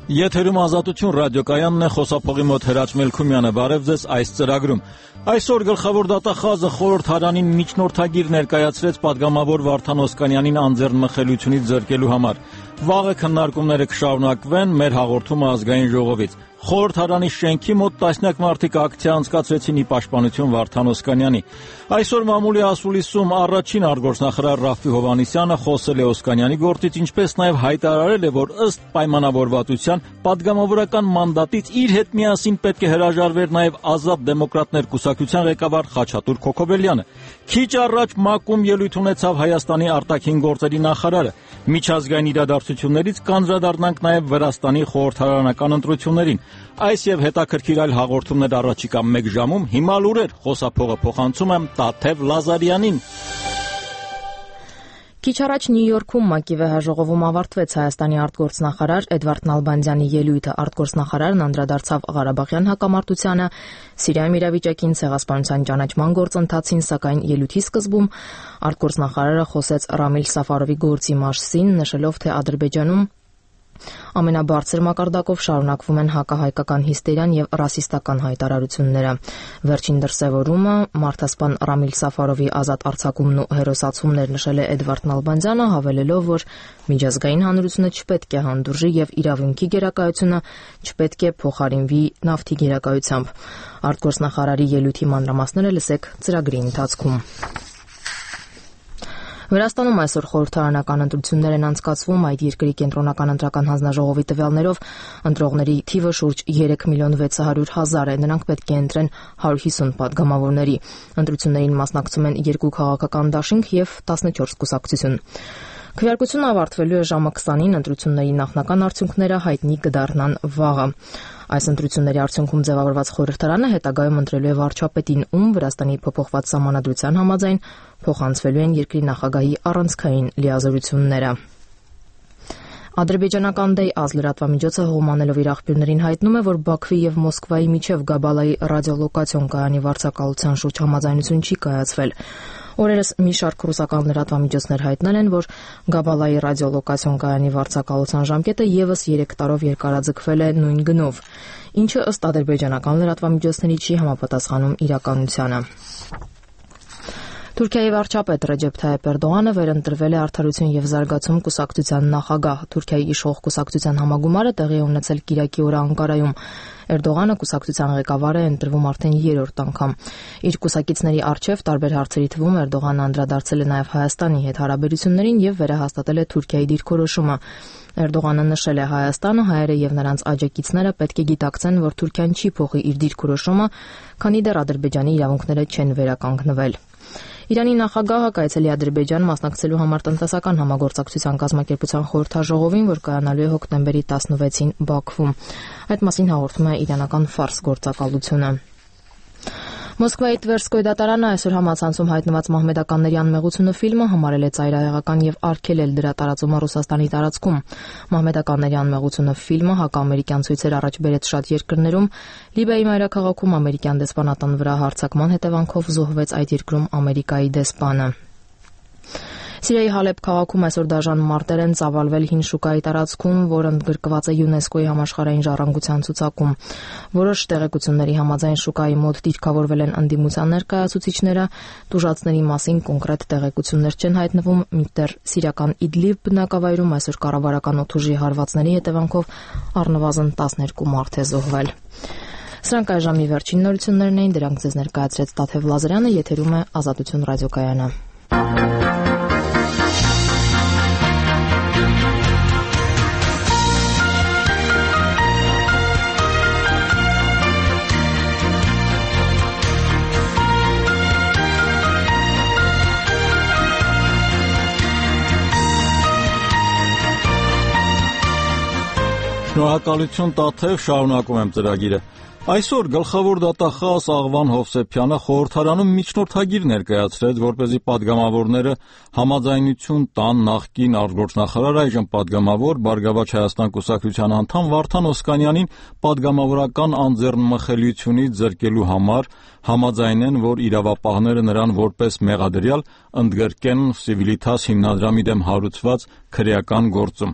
Եթերում Ազատություն ռադիոկայանն է, խոսափողի մոտ Հրաչ Մելքումյանը, բարև ձեզ այս ծրագրում։ Այսօր գլխավոր դատախազը խորհրդարանին միջնորդագիր ներկայացրեց падգամավոր Վարդան Օսկանյանին անձեռնմխելիությունից զրկելու համար։ Վաղը քննարկումները կշարունակվեն, մեր հաղորդումը ազգային ժողովից։ Խորհրդարանի շենքի մոտ տասնյակ մարդիկ ակցիա անցկացրեցին ի պաշտպանություն Վարդան Օսկանյանի։ Այսօր մամուլի ասուլիսում առաջին արտգործնախարար Ռաֆֆի Հովհաննիսյանը խոսել է Օսկանյանի գործից, ինչպես նաև հայտարարել է, որ ըստ պայմանավորվածության падգամավորական մանդատից իր հետ միասին պետք է հրաժարվեր նաև Ազատ դեմոկրատներ կուսակցության ղեկավար Խաչատուր Քոքոբելյանը։ Քիչ առաջ ՄԱԿ-ում ելույթ ունեցավ Հայաստանի արտաքին գործերի նախարարը։ Միջազգային իրադարձություններից կանդրադառնանք նաև Վրաստանի խորհրդարանական ընտրություններին։ Այս եւ հետաքրքիր այլ հաղորդումներ առաջիկա 1 ժամում։ Հիմա լուրեր, խոսափողը փոխանցում եմ Տաթև Լազարյանին։ Քիչ առաջ Նյու Յորքում ՄԱԿ-ի վեհաժողովում ավարտվեց Հայաստանի արտգործնախարար Էդվարդ Նալբանդյանի ելույթը։ Արտգործնախարարն անդրադարձավ Ղարաբաղյան հակամարտությանը, Սիրիայում իրավիճակին, ցեղասպանության ճանաչման գործընթացին, սակայն ելույթի սկզբում արտգործնախարարը խոսեց Ռամիլ Սաֆարովի գործի մասին, նշելով, թե Ադրբեջանում ամենաբարձր մակարդակով շարունակվում են հակահայկական հիստերիան եւ ռասիստական հայտարարությունները։ Վերջին դրսեւորումը մարդասպան Ռամիլ Սաֆարովի ազատ արձակումն ու հերոսացումներ նշել է Էդվարդ Նալբանդյանը, հավելելով, որ միջազգային հանրությունը չպետք է հանդուրժի եւ իրավունքի գերակայությունը չպետք է փոխարինվի նավթի գերակայությամբ։ Արտգործնախարարի ելույթի մանրամասները լսեք ծրագրի ընթացքում։ Վրաստանում այսօր խորհրդարանական ընտրություններ են անցկացվում, այդ երկրի կենտրոնական ընտրական հանձնաժողովի տվյալներով ընտրողների թիվը շուրջ 3,600,000 է, նրանք պետք է ընտրեն 150 падգամավորների։ Ընտրություններին մասնակցում են 2 քաղաքական դաշինք եւ 14 կուսակցություն։ Քվեարկությունը ավարտվելու է ժամը 20-ին, ընտրությունների նախնական արդյունքները հայտնի կդառնան վաղը։ Այս ընտրությունների արդյունքում ձևավորված խորհրդարանը հետագայում ընտրելու է վարչապետին, ում Վրաստանի փոփոխված սահմանադրության համաձայն փոխանցվելու են երկրի նախագահի առանցքային լիազորությունները։ Ադրբեջանական Day-Az լրատվամիջոցը հողմանելով իր աղբյուրներին հայտնում է, որ Բաքվի եւ Մոսկվայի միջև Գաբալայի ռադիոլոկացիոն կայանի վարձակալության շուրջ համաձայնություն չի կայացվել։ Օրերս մի շարք ռուսական լրատվամիջոցներ հայտնել են, որ Գաբալայի ռադիոլոկացիոն կայանի վարձակալության ժամկետը եւս 3 տարով երկարաձգվել է նույն գնով, ինչը ըստ ադրբեջանական լրատվամիջոցների չի համապատասխանում իրականությանը։ Թուրքիայի վարչապետ Ռեջեփ Թայիփ Էրդողանը վերընտրվել է Արդարություն եւ զարգացում կուսակցության նախագահ։ Թուրքիայի իշխող կուսակցության համագումարը տեղի է ունեցել կիրակի օրը Անկարայում։ Էրդողանը կուսակցության ղեկավար է ընտրվում արդեն 3-րդ անգամ։ Իր կուսակիցների առջև տարբեր հարցերի թվում Էրդողանը անդրադարձել է նաև Հայաստանի հետ հարաբերություններին եւ վերահաստատել է Թուրքիայի դիրքորոշումը։ Էրդողանը նշել է Հայաստանը, հայերը եւ նրանց աջակիցները պետք է գիտակցեն, որ Թուրքիան չի փոխի իր դիրքորոշումը, քանի դեռ Ադրբեջանի իրավունքները չեն վերականգնվել։ Իրանի նախագահը կայցելի Ադրբեջան մասնակցելու համար տնտեսական համագործակցության կազմակերպության խորհրդաժողովին, որ կայանալու է հոկտեմբերի 16-ին Բաքվում։ Այդ մասին հաղորդում է իրանական Ֆարս գործակալությունը։ Մոսկվայի Տվերսկոյ դատարանը այսօր համացանցում հայտնված մահմեդականների անմեղությունը ֆիլմը համարել է ծայրահեղական եւ արգելել դրա տարածումը Ռուսաստանի տարածքում։ Մահմեդականների անմեղությունը ֆիլմը հակաամերիկյան ցույցեր առաջ բերեց շատ երկրներում։ Լիբիայի մայրաքաղաքում ամերիկյան դեսպանատան վրա հարձակման հետևանքով զոհվեց այդ երկրում Ամերիկայի դեսպանը։ Սիրիայի Հալեբ քաղաքում այսօր դաժան մարտեր են ծավալվել հին շուկայի տարածքում, որը ընդգրկված է ՅՈՒՆԵՍԿՕ-ի համաշխարհային ժառանգության ցուցակում։ Որոշ տեղեկությունների համաձայն շուկայի մոտ դիրքավորվել են ընդդիմության ներկայացուցիչները, տուժածների մասին կոնկրետ տեղեկություններ չեն հայտնվում, մինչդեռ սիրիական Իդլիբ բնակավայրում այսօր կառավարական օդուժի հարվածների հետևանքով առնվազն 12 մարդ է զոհվել։ Սրանք այժմի վերջին նորություններն էին, դրանք ձեզ ներկայացրեց Տաթև Լազարյանը, եթերում է Ազատություն ռադիոկայանը։ Շնորհակալություն Տաթև, շարունակում եմ ծրագիրը։ Այսօր գլխավոր դատախազ Աղվան Հովսեփյանը խորհրդարանում միջնորդագիր ներկայացրեց, որպեսզի падգամավորները համաձայնություն տան նախկին արտգործնախարար այժմ падգամավոր Բարգավաճ Հայաստան կուսակցության անդամ Վարդան Օսկանյանին падգամավորական անձեռնմխելիությունից զրկելու համար համաձայնեն, որ իրավապահները նրան որպես մեղադրյալ ընդգրկեն Civitas հիմնադրամի դեմ հարուցված քրեական գործում։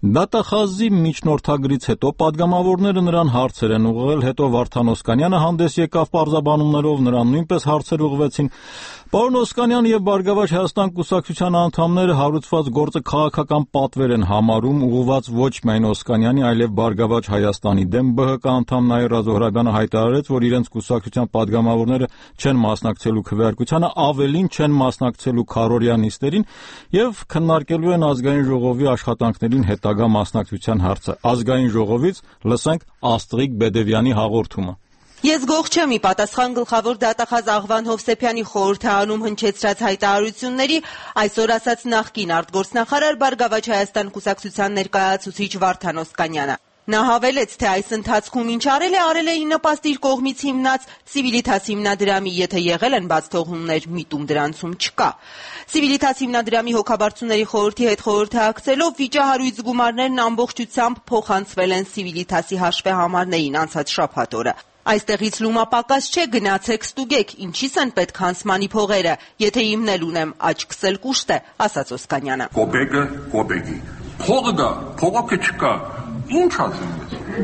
Դատախազի միջնորդագրից հետո падգամավորները նրան հարցեր են ուղղել, հետո Վարդան Օսկանյանը հանդես եկավ պարզաբանումներով, նրան նույնպես հարցեր ուղղվեցին։ Պարոն Օսկանյան եւ Բարգավաճ Հայաստան կուսակցության անդամները հարուցված գործը քաղաքական պատվեր են համարում, ուղղված ոչ միայն Օսկանյանի, այլև Բարգավաճ Հայաստանի դեմ։ ԲՀԿ անդամ Նաիրա Զոհրաբյանը հայտարարեց, որ իրենց կուսակցության падգամավորները չեն մասնակցելու քվեարկությանը, ավելին չեն մասնակցելու քառօրյա նիստերին եւ քննարկելու են ազգային ժողովի աշխատանքներին հետագա մասնակցության հարցը։ Ազգային ժողովից լսենք Աստղիկ Բեդևյանի հաղորդումը։ Ես գող չեմ ի պատասխան գլխավոր դատախազ Աղվան Հովսեփյանի խորհրդարանում հնչեցրած հայտարարությունների, այսօր ասաց նախկին արտգործնախարար Բարգավաճ Հայաստան կուսակցության ներկայացուցիչ Վարդան Օսկանյանը։ Նա հավելեց, թե այս ընթացքում ինչ արել է ի նպաստ իր կողմից հիմնած Civitas հիմնադրամի, եթե եղել են բացթողումներ, միտում դրանցում չկա։ Civitas հիմնադրամի հոգաբարձուների խորհրդի հետ խորհրդակցելով վիճահարույց գումարներն ամբողջությամբ փոխանցվել են Civitas-ի հաշվեհամարներին անցած շաբաթ օրը։ Այստեղից լումապակաս չէ, գնացեք ստուգեք, ինչի՞ս են պետք հանցմանի փողերը, եթե իմնել ունեմ, աչքս էլ կուշտ է, ասաց Օսկանյանը։ Կոպեկը կոպեկի, փողը գա, փողոքը չկա, ինչ ասեմ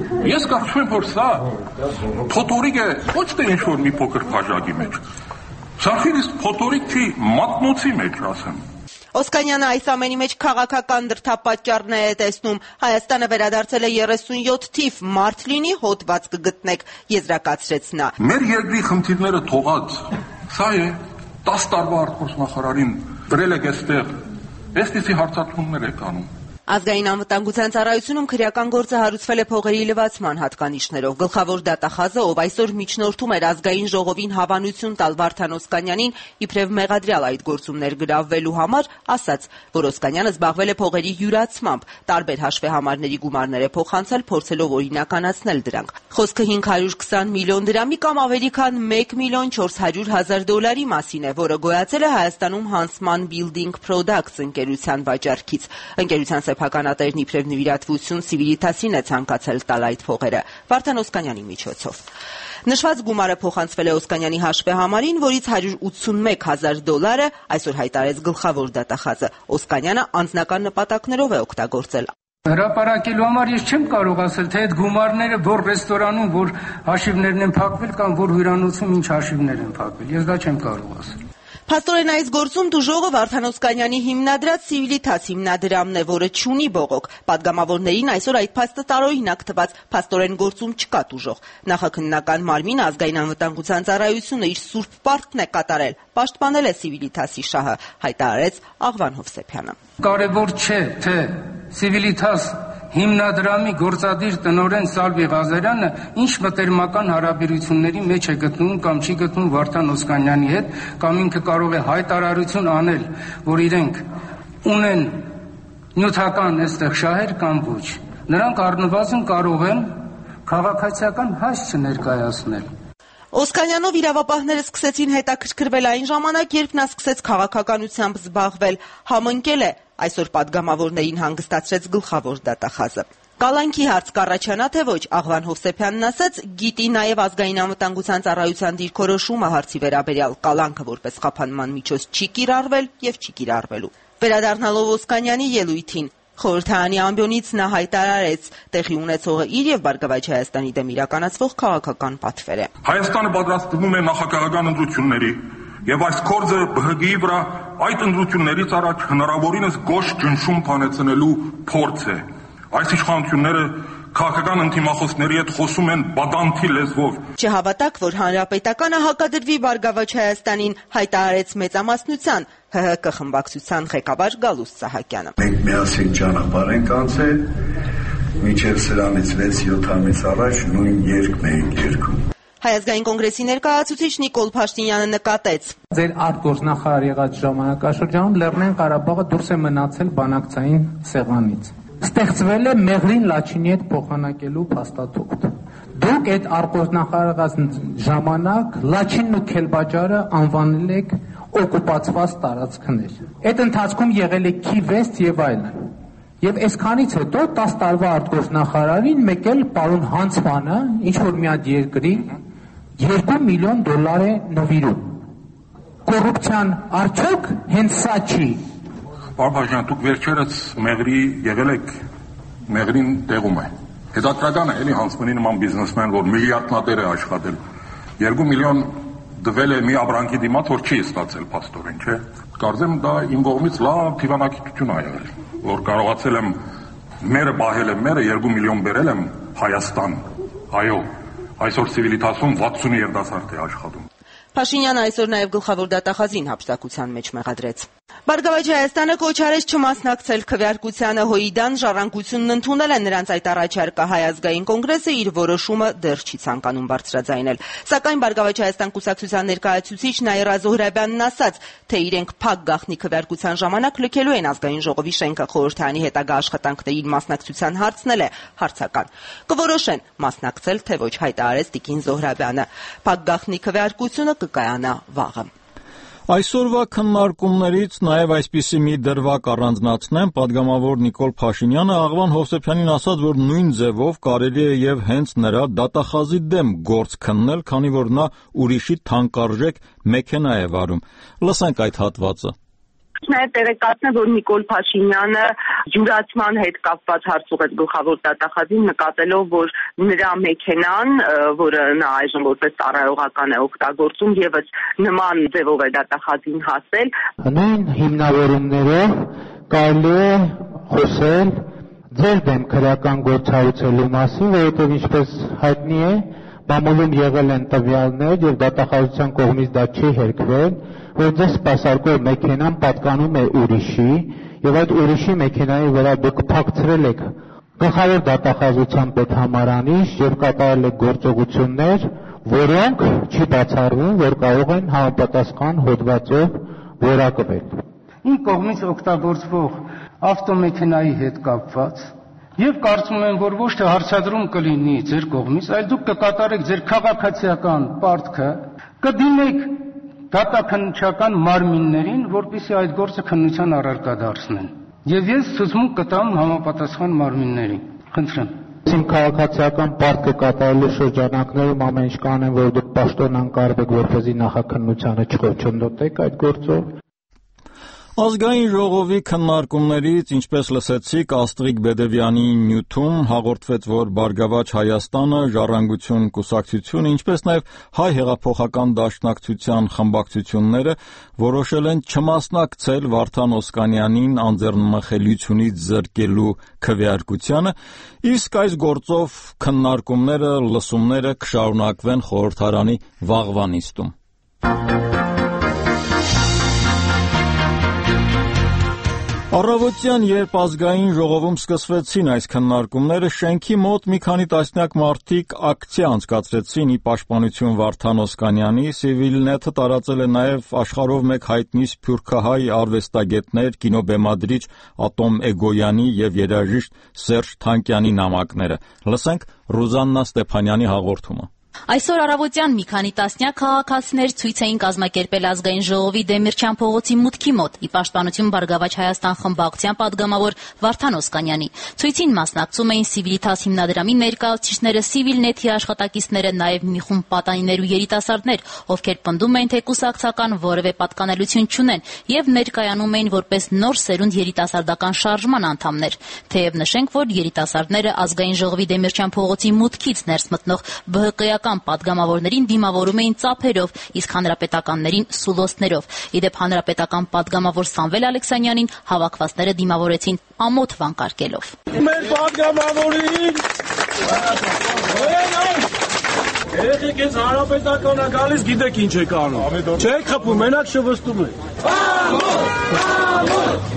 ես կարծում եմ, որ սա փոթորիկ է, ոչ թե ինչ-որ մի փոքր բաժակի մեջ, սարքիրիստ փոթորիկ չի, մատնոցի մեջ ասեմ։ Օսկանյանը այս ամենի մեջ քաղաքական դրդապատճառներ է տեսնում։ Հայաստանը վերադարձել է 37 թիվ, մարդ լինի հոդված կգտնեք, եզրակացրեց նա։ Մեր երկրի խնդիրները թողած, սա է 10 տարվա արտգործնախարարին դրել եք այստեղ, այստեղի հարցադրումներ եք անում։ Ազգային անվտանգության ծառայությունում քրեական գործը հարուցվել է փողերի լվացման հատկանիշներով։ Գլխավոր դատախազը, ով այսօր միջնորդում էր ազգային ժողովին հավանություն տալ Վարդան Օսկանյանին, իբրև մեղադրյալ այդ գործումներ գրավվելու համար, ասաց, որ Օսկանյանը զբաղվել է փողերի յուրացմամբ, տարբեր հաշվեհամարների գումարներ է փոխանցել, փորձելով օրինականացնել դրանք։ Խոսքը 520 միլիոն դրամի կամ ավելի քան 1.400.000 մասին է, որը գոյացել է Հայաստանում Huntsman Building Products ընկերության վաճառքից։ Ընկերության սեփականատերն իբրև նվիրատվություն Civitas-ին է ցանկացել տալ այդ փողերը Վարդան Օսկանյանի միջոցով։ Նշված գումարը փոխանցվել է Օսկանյանի հաշվեհամարին, որից $181,000 այսօր հայտարարեց գլխավոր դատախազը։ Օսկանյանը անձնական նպատակներով է օգտագործել։ Հրապարակելու համար ես չեմ կարող ասել, թե այդ գումարները որ ռեստորանում, որ հաշիվներն են փակվել կամ որ հյուրանոցում ինչ հաշիվներ են փակվել, ես դա չեմ կարող ասել։ Փաստորեն այս գործում դուժողը Վարդան Օսկանյանի հիմնադրած Civitas հիմնադրամն է, որը չունի բողոք։ Պատգամավորներին այսօր այդ փաստը տարօրինակ թվաց, փաստորեն գործում չկա դուժող։ Նախաքննական մարմինը ազգային անվտանգության ծառայությունը իր սուրբ պարտքն է կատարել, պաշտպանել է Civitas-ի շահը, հայտարարեց Աղվան Հովսեփյանը։ Կարևոր չէ, թե Civitas հիմնադրամի գործադիր տնօրեն Սալվի Ղազարյանը ինչ մտերմական հարաբերությունների մեջ է գտնվում կամ չի գտնվում Վարդան Օսկանյանի հետ, կամ ինքը կարող է հայտարարություն անել, որ իրենք ունեն նյութական այստեղ շահեր կամ ոչ։ Նրանք առնվազն կարող են քաղաքացիական հաս չներկայացնել։ Օսկանյանով իրավապահները սկսեցին հետաքրքրվել այն ժամանակ, երբ նա սկսեց քաղաքականությամբ զբաղվել, համընկել է, այսօր պատգամավորներին հանգստացրեց գլխավոր դատախազը։ Կալանքի հարց կառաջանա, թե ոչ, Աղվան Հովսեփյանն ասաց, գիտի նաև ազգային անվտանգության ծառայության դիրքորոշումը հարցի վերաբերյալ, կալանքը որպես խափանման միջոց չի կիրառվել եւ չի կիրառվելու։ Վերադառնալով Օսկանյանի ելույթին, խորհրդարանի ամբիոնից նա հայտարարեց, տեղի ունեցողը իր եւ Բարգավաճ Հայաստանի դեմ իրականացվող քաղաքական պատվեր է։ Հայաստանը պատրաստվում է նախագահական ընտրությունների եւ այս կորձը ԲՀԳ-ի վրա այդ ընտրություններից առաջ հնարավորինս գոշ ճնշում փանեցնելու փորձ է։ Այս իշխանությունները քաղաքական ընտիմախոսների հետ խոսում են բադանթի լեզվով։ Չհավատակ, որ հանրապետականը հակադրվի Բարգավաճ Հայաստանին, հայտարարեց մեծամասնության ՀՀԿ խմբակցության ղեկավար Գալուստ Սահակյանը։ Մենք միասին ճանապարհ ենք անցել, մինչև սրանից 6-7 ամիս առաջ նույն երգն ենք երգում։ Հայ ազգային կոնգրեսի ներկայացուցիչ Նիկոլ Փաշտինյանը նկատեց. Ձեր արտգործնախարար եղած ժամանակաշրջանում Լեռնային Ղարաբաղը դուրս է մնացել բանակցային սեղանից։ Ստեղծվել է Մեղրին Լաչինի հետ փոխանակելու փաստաթուղթ։ Դուք այդ արտգործնախարարած ժամանակ Լաչինն ու Քելբաջարը անվանել եք օկուպացված տարածքներ։ Այդ ընթացքում եղել է Քիվեստ եւ այլն։ Եվ այսքանից հետո 10 տարվա արտգործնախարարին մեկ էլ պարոն Հանցմանը ինչ որ մի հատ երկրի $2 միլիոն է նվիրում։ Կոռուպցիան արդյոք հենց սա չի։ Պարոն Բաժյան, դուք վերջերս Մեղրի եղել եք մեղրին տեղում է։ Հետաքրքրական է, էլի Հանսմանի նման բիզնեսմեն, որ միլիարդներ է աշխատել, 2 միլիոն դվել է մի ապրանքի դիմաց, որ չի ստացել փաստորեն, չէ։ Կարծեմ դա իմ կողմից լավ թիվանակություն ա եղել, որ կարողացել եմ մերը բահել եմ, մերը 2 միլիոն բերել եմ Հայաստան, այո, այսօր Civitas-ում 60 երիտասարդ է աշխատում։ Փաշինյանը այսօր նաև գլխավոր դատախազին հափշտակության մեջ մեղադրեց։ Բարգավաճ Հայաստանը կոչ արեց չմասնակցել քվեարկությանը Հոիդան, ժառանգությունն ընդունել է նրանց այդ առաջարկը, Հայ ազգային կոնգրեսը իր որոշումը դեռ չի ցանկանում բարձրաձայնել։ Սակայն Բարգավաճ Հայաստան կուսակցության ներկայացուցիչ Նաիրա Զոհրաբյանն ասաց, թե իրենք փակ գաղտնի քվեարկության ժամանակ լքելու են ազգային ժողովի շենքը, խորհրդարանի հետագա աշխատանքներին մասնակցության հարցն էլ է հարցական։ Կորոշեն մասնակցել թե ոչ, հայտարարեց տիկին Զոհրաբյանը։ Փակ գաղտնի քվեարկությունը կկայանա վաղը։ Այսօրվա քննարկումներից նաև այսպիսի մի դրվագ առանձնացնեմ, падգամավոր Նիկոլ Փաշինյանը Աղվան Հովսեփյանին ասաց, որ նույն ձևով կարելի է եւ հենց նրա դատախազի դեմ գործ քննել, քանի որ նա ուրիշի թանկարժեք մեքենա է վարում։ Լսենք այդ հատվածը։ Նաև տեղեկացնեմ, որ Նիկոլ Փաշինյանը յուրացման հետ կապված հարց ուղղեց գլխավոր դատախազին, նկատելով, որ նրա մեքենան, որը նա այժմ որպես ծառայողական է օգտագործում, եւս նման ձևով է դատախազին հասել։ Նույն հիմնավորումներով կարելի է խոսել ձեր դեմ քրեական գործ հարուցելու մասին, որովհետև ինչպես հայտնի է, մամուլում եղել են տվյալներ եւ դատախազության կողմից դա չի հերքվել, որ ձեր սպասարկող մեքենան պատկանում է ուրիշի եւ այդ ուրիշի մեքենայի վրա դուք փակցրել եք գլխավոր դատախազության պետհամարանիշ եւ կատարել եք գործողություններ, որոնք չի բացառվում, որ կարող են համապատասխան հոդվածով որակվել։ Իմ կողմից օգտագործվող ավտոմեքենայի հետ կապված եւ կարծում եմ, որ ոչ թե հարցադրում կլինի ձեր կողմից, այլ դուք կկատարեք ձեր քաղաքացիական պարտքը, կդիմեք դատաքննչական մարմիններին, որպեսզի այդ գործը քննության առարկա դարձնեն։ Եվ ես ցուցմունք կտամ համապատասխան մարմիններին։ Խնդրեմ։ Իմ քաղաքացիական պարտքը կատարելու շրջանակներում ամեն ինչ կանեմ, որ դուք պաշտոնանկարվեք, որպեսզի նախաքննությանը չխոչընդոտեք այդ գործով։ Ազգային ժողովի քննարկումներից, ինչպես լսեցիք, Աստղիկ Բեդևյանի նյութում հաղորդվեց, որ Բարգավաճ Հայաստանը, Ժառանգություն կուսակցությունը, ինչպես նաև Հայ հեղափոխական դաշնակցության խմբակցությունները որոշել են չմասնակցել Վարդան Օսկանյանին անձեռնմխելիությունից զրկելու քվեարկությանը, իսկ այս գործով քննարկումները, լսումները կշարունակվեն խորհրդարանի վաղվա նիստում։ Առավոտյան, երբ ազգային ժողովում սկսվեցին այս քննարկումները, շենքի մոտ մի քանի տասնյակ մարդիկ ակցիա անցկացրեցին ի պաշտպանություն Վարդան Օսկանյանի, Civilnet-ը տարածել է նաև աշխարհով մեկ հայտնի սփյուռքահայ արվեստագետներ, կինոբեմադրիչ Ատոմ Էգոյանի եւ երաժիշտ Սերժ Թանկյանի նամակները։ Լսենք Ռուզաննա Ստեփանյանի հաղորդումը։ Այսօր առավոտյան մի քանի տասնյակ քաղաքացիներ ցույց էին կազմակերպել ազգային ժողովի Դեմիրճյան փողոցի մուտքի մոտ ի պաշտպանություն Բարգավաճ Հայաստան խմբակցության падգամավոր Վարդան Օսկանյանի։ Ցույցին մասնակցում էին Civitas հիմնադրամի ներկայացուցիչները, Civilnet-ի աշխատակիցները, նաև մի խումբ պատանիներ ու երիտասարդներ, ովքեր պնդում էին, թե կուսակցական որևէ պատկանելություն չունեն եւ ներկայանում էին որպես նոր սերունդ երիտասարդական շարժման անդամներ։ Թեև նշենք, որ երիտասարդները ազգային ժողովի Դեմիրճյան փողոցի մուտքից ներս մտնող ԲՀԿ-ական падգամավորներին դիմավորում էին ծափերով, իսկ հանրապետականներին սուլոցներով։ Իդեպ հանրապետական падգամավոր Սամվել Ալեքսանյանին հավաքվածները դիմավորեցին ամոթ վանկարկելով։ Մեր падգամավորին Երեխեք ես հանրապետականը գալիս, գիտեք ինչ եք անում։ Չեք խփում, մենակ շվստում եք։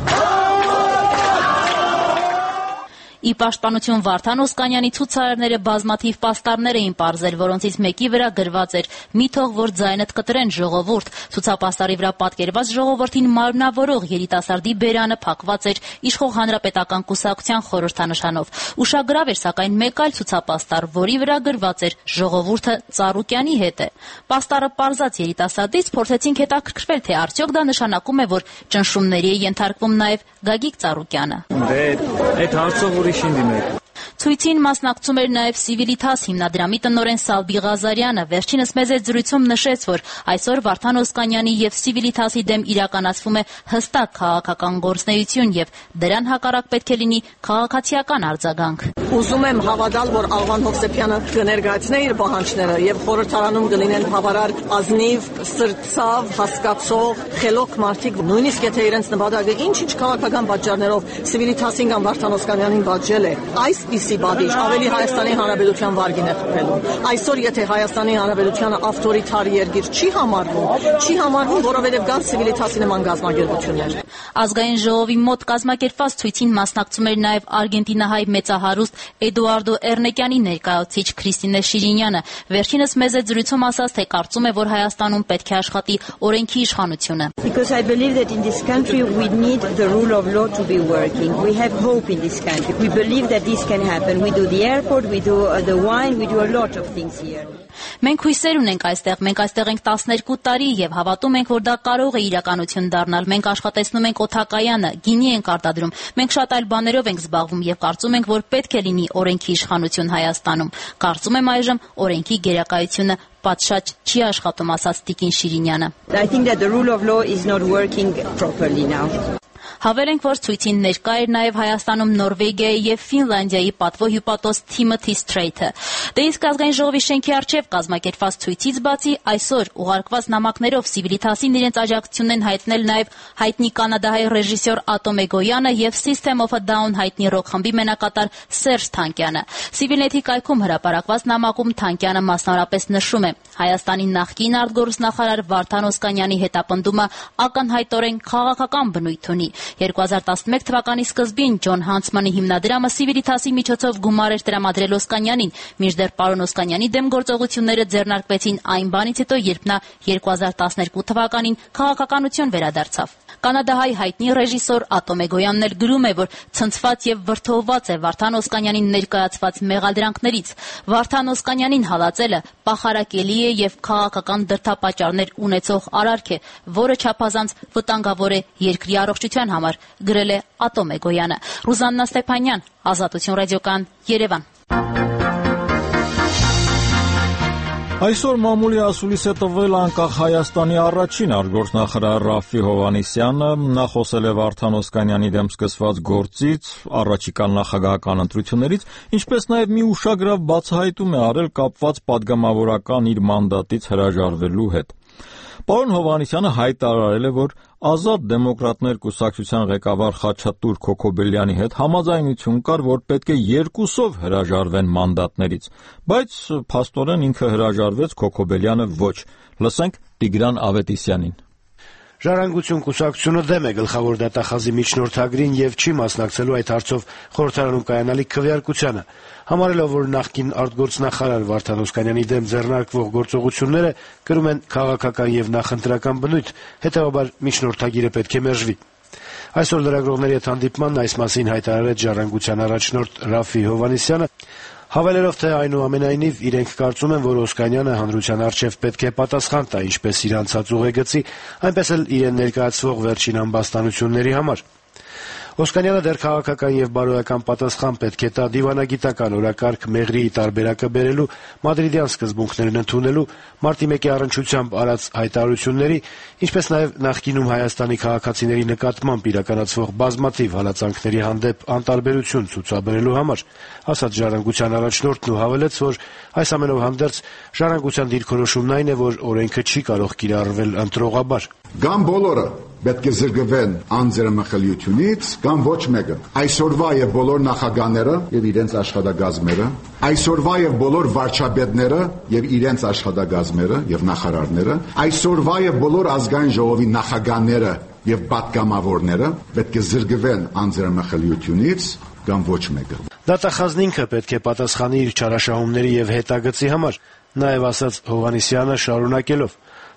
Ի պաշտպանություն Վարդան Օսկանյանի ցուցարարները բազմաթիվ պաստառներ էին պարզել, որոնցից մեկի վրա գրված էր՝ «Մի թող որ ձայնդ կտրեն ժողովուրդ»։ Ցուցապաստառի վրա պատկերված ժողովրդին մարմնավորող երիտասարդի բերանը փակված էր իշխող հանրապետական կուսակցության խորհրդանշանով։ Ուշագրավ էր սակայն մեկ այլ ցուցապաստառ, որի վրա գրված էր՝ «Ժողովուրդը Ծառուկյանի հետ է»։ Պաստառը պարզած երիտասարդից փորձեցինք հետաքրքրվել, թե արդյոք դա նշանակում է, որ ճնշումների է ենթարկվում նաև Գագիկ Ծառուկյանը։ Այդ հարցով ուրիշին դիմեք։ Ցույցին մասնակցում էր նաև Civitas հիմնադրամի տնօրեն Սալբի Ղազարյանը։ Վերջինս մեծ զրույցում նշեց, որ այսօր Վարդան Օսկանյանի եւ Civitas-ի դեմ իրականացվում է հստակ քաղաքական գործունեություն եւ դրան հակառակ պետք է լինի քաղաքացիական արձագանք։ Ուզում եմ հավատալ, որ Աղվան Հովսեփյանը կներկայացնի իր պահանջները եւ խորհրդարանում կլինեն բավարար ազնիվ, սրտացավ, հասկացող, խելոք մարդիկ, նույնիսկ եթե իրենց նպատակը ինչ-ինչ քաղաքական պատճառներով Civitas-ին կամ Վարդան Օսկանյանին պատժել է, այսպիսի բադիժ ավելի Հայաստանի Հանրապետության վարգին է խփելու։ Այսօր եթե Հայաստանի Հանրապետությունը ավտորիտար երկիր չի համարվում, որովհետև կան Civitas-ի նման գազམ་ագերբություններ։ Ազգային ժողովի մոտ կազմակերպված ցույցին մասնակցում էր նաև արգենտինահայ մեծահարուստ Էդուարդո Էրնեկյանի ներկայացուցիչ Քրիստինե Շիրինյանը։ Վերջինս մեծ զրույցում ասաց, թե կարծում է, որ Հայաստանում պետք է աշխատի օրենքի իշխանությունը։ Because I believe that in this country we need the rule of law to be working. We have hope in this country. We believe that this can happen. We do the airport, we do the wine, we do a lot of things here. Մենք հույսեր ունենք այստեղ, մենք այստեղ ենք 12 տարի եւ հավատում ենք, որ դա կարող է իրականություն դառնալ։ Մենք աշխատեցնում ենք օդակայանը, գինի ենք արտադրում, մենք շատ այլ բաներով ենք զբաղվում եւ կարծում ենք, որ պետք է լինի օրենքի իշխանություն Հայաստանում։ Կարծում եմ այժմ օրենքի գերակայությունը պատշաճ չի աշխատում, ասաց Տիկին Շիրինյանը։ I think that the rule of law is not working properly now. Հավելենք, որ ցույցին ներկա էր նաև Հայաստանում Նորվեգիայի եւ Ֆինլանդիայի պատվո հյուպատոս Թիմոթի Սթրեյթը։ Դե իսկ ազգային ժողովի շենքի առջև կազմակերպված ցույցից բացի այսօր ուղարկված նամակներով Civitas-ին իրենց աջակցությունն են հայտնել նաև հայտնի կանադահայ ռեժիսոր Ատոմ Էգոյանը եւ System of a Down հայտնի ռոք խմբի մենակատար Սերժ Թանկյանը։ Civilnet-ի կայքում հրապարակված նամակում Թանկյանը մասնավորապես նշում է. Հայաստանի նախկին արտգործնախարար Վարդան Օսկանյանի հետապնդումը ակնհայտորեն քաղաքական բնույթ ունի։ 2011 թվականի սկզբին Ջոն Հանցմանի հիմնադրամը Civitas-ի միջոցով գումար էր տրամադրել Օսկանյանին, մինչդեռ պարոն Օսկանյանի դեմ գործողությունները ձեռնարկվեցին այն բանից հետո, երբ նա 2012 թվականին քաղաքականություն վերադարձավ։ Կանադահայ հայտնի ռեժիսոր Ատոմ Էգոյանն էլ գրում է, որ ցնցված եւ վրդովված է Վարդան Օսկանյանին ներկայացված մեղադրանքներից։ Վարդան Օսկանյանին հալածելը պախարակելի է եւ քաղաքական դրդապատճառներ ունեցող արարք է, որը չափազանց վտանգավոր է երկրի առողջության համար, գրել է Ատոմ Էգոյանը։ Ռուզաննա Ստեփանյան, Ազատություն ռադիոկայան, Երևան։ Այսօր մամուլի ասուլիս է տվել անկախ Հայաստանի առաջին արտգործնախարար Ռաֆֆի Հովհաննիսյանը, նա խոսել է Վարդան Օսկանյանի դեմ սկսված գործից, առաջիկա նախագահական ընտրություններից, ինչպես նաև մի ուշագրավ բացահայտում է արել կապված падգամավորական իր մանդատից հրաժարվելու հետ։ Պարոն Հովհաննիսյանը հայտարարել է, որ Ազատ դեմոկրատներ կուսակցության ղեկավար Խաչատուր Քոքոբելյանի հետ համաձայնություն կար, որ պետք է երկուսով հրաժարվեն մանդատներից, բայց փաստորեն ինքը հրաժարվեց, Քոքոբելյանը ոչ։ Լսենք Տիգրան Ավետիսյանին։ Ժառանգություն կուսակցությունը դեմ է գլխավոր դատախազի միջնորդագրին եւ չի մասնակցելու այդ հարցով խորհրդարանում կայանալիք քվեարկությանը, համարելով, որ նախկին արտգործնախարար Վարդան Օսկանյանի դեմ ձեռնարկվող գործողությունները կրում են քաղաքական եւ նախընտրական բնույթ, հետեւաբար միջնորդագիրը պետք է մերժվի։ Այսօր լրագրողների հետ հանդիպմանն այս մասին հայտարարեց Ժառանգության առաջնորդ Ռաֆֆի Հովհաննիսյանը, հավելելով, թե այնուամենայնիվ իրենք կարծում են, որ Օսկանյանը հանրության առջև պետք է պատասխան տա ինչպես իր անցած ուղեգծի, այնպես էլ իրեն ներկայացվող վերջին ամբաստանությունների համար։ Օսկանյանը դեռ քաղաքական եւ բարոյական պատասխան պետք է տա դիվանագիտական օրակարգ մեղրի տարբերակը բերելու, մադրիդյան սկզբունքներն ընդունելու, մարտի 1-ի առնչությամբ արած հայտարարությունների, ինչպես նաեւ նախկինում Հայաստանի քաղաքացիների նկատմամբ իրականացվող բազմաթիվ հալածանքների հանդեպ անտարբերություն ցուցաբերելու համար, ասաց Ժառանգության առաջնորդն ու հավելեց, որ այս ամենով հանդերձ Ժառանգության դիրքորոշումն այն է, որ օրենքը չի կարող կիրառվել ընտրողաբար։ Կամ բոլորը պետք է զրկվեն անձրմխելիությունից, կամ ոչ մեկը։ Այսօրվա եւ բոլոր նախագահները եւ իրենց աշխատակազմերը, այսօրվա եւ բոլոր վարչապետները եւ իրենց աշխատակազմերը եւ նախարարները, այսօրվա եւ բոլոր ազգային ժողովի նախագահները եւ պատգամավորները պետք է զրկվեն անձրմխելիությունից, կամ ոչ մեկը։ Դատախազն ինքը պետք է պատասխանի իր չարաշահումների եւ հետագծի համար, նաեւ ասաց Հովհաննիսյանը շարունակելով.